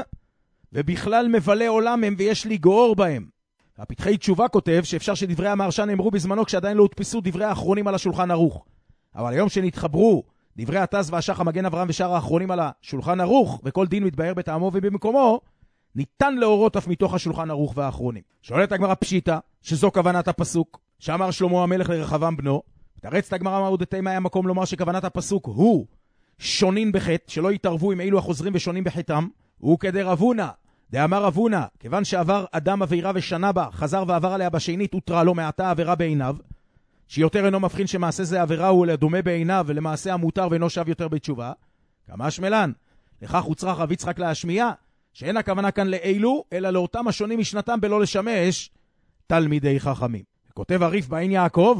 ובכלל מבלי עולם הם ויש לגאור בהם. הפתחי תשובה כותב שאפשר שדברי המהרש"א נאמרו בזמנו כשעדיין לא הודפסו דברי האחרונים על השולחן ערוך. אבל היום שנתחברו דברי התז והשח המגן אברהם ושאר האחרונים על השולחן ערוך, וכל דין מתבהר בטעמו ובמקומו, ניתן להורות אף מתוך השולחן ערוך והאחרונים. שואלת הגמרא פשיטא, שזו כוונת הפסוק, שאמר שלמה המלך לרחבעם בנו, תרצת הגמרא מעודתי מה היה מקום לומר שכוונת הפסוק הוא שונין בחטא, שלא יתערבו עם אילו החוזרים ושונים בחטאם, הוא כדי רבונה, דאמר רבונה, כיוון שעבר אדם עבירה ושנה בה, חזר ועבר עליה בשנית, הותרה לו מעתה עבירה בעיניו, שיותר אינו מבחין שמעשה זה עבירה הוא לדומה בעיניו, ולמעשה המותר ואינו שב יותר בתשובה, כמה שמלן. לכך הוצרך רב יצחק להשמיע, שאין הכוונה כאן לאילו, אלא לאותם השונים משנתם בלא לשמש תלמידי חכמים. כותב הריף בעין יעקב,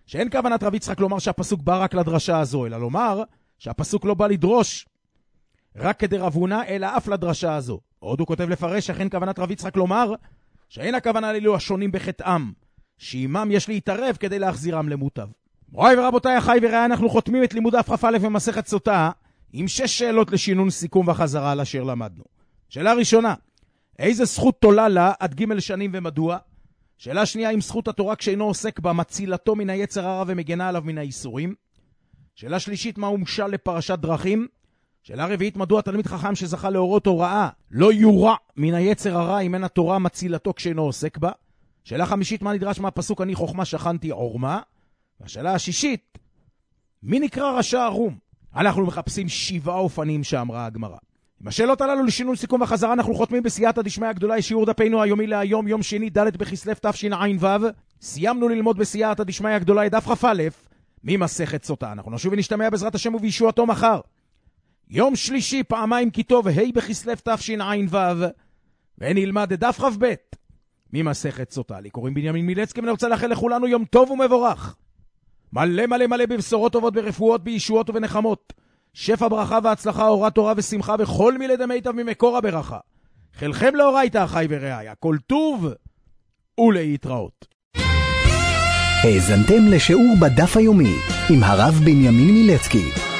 שאין כוונת רב יצחק לומר שהפסוק בא רק לדרשה הזו, אלא לומר שהפסוק לא בא לדרוש רק כדי רב הונא, אלא אף לדרשה הזו. עוד הוא כותב לפרש שכן כוונת רב יצחק לומר שאין הכוונה לאלו השונים בחטאם, שעימם יש להתערב כדי להחזירם למוטב. מוריי ורבותיי, אחיי ורעיי, אנחנו חותמים את לימוד דף כ"א במסכת סוטה עם שש שאלות לשינון סיכום וחזרה על אשר למדנו. שאלה ראשונה, איזה זכות תולה לה עד ג' שנים ומדוע? שאלה שנייה, אם זכות התורה כשאינו עוסק בה מצילתו מן היצר הרע ומגנה עליו מן האיסורים? שאלה שלישית, מהו משל לפרשת דרכים? שאלה רביעית, מדוע תלמיד חכם שזכה להורות הוראה לא יורע מן היצר הרע אם אין התורה מצילתו כשאינו עוסק בה? שאלה חמישית, מה נדרש מהפסוק אני חוכמה שכנתי עורמה? והשאלה השישית, מי נקרא רשע ערום? אנחנו מחפשים שבעה אופנים שאמרה הגמרא. עם השאלות הללו לשינון סיכום וחזרה אנחנו חותמים בסייעתא דשמיא הגדולה, שיעור דפנו היומי להיום, יום שני ד' בכסלו תשע"ו. סיימנו ללמוד בסייעתא דשמיא הגדולה את דף כ"א ממסכת סוטה. אנחנו נשוב ונשתמע בעזרת השם ובישועתו מחר, יום שלישי, פעמיים כי טוב, ה' בכסלו תשע"ו, ונלמד את דף כ"ב ממסכת סוטה. לי קוראים בנימין מילצקי, ואני רוצה לאחל לכולנו יום טוב ומבורך, מלא מלא מלא בבשורות טובות, ברפואות, בישועות ובנחמות, שפע ברכה והצלחה, אורת תורה ושמחה, וכל מילי דמיטב ממקור הברכה. חלכם לאורייתא אחיי ורעיי, הכל טוב ולהתראות. האזנתם לשיעור בדף היומי עם הרב בנימין מילצקי.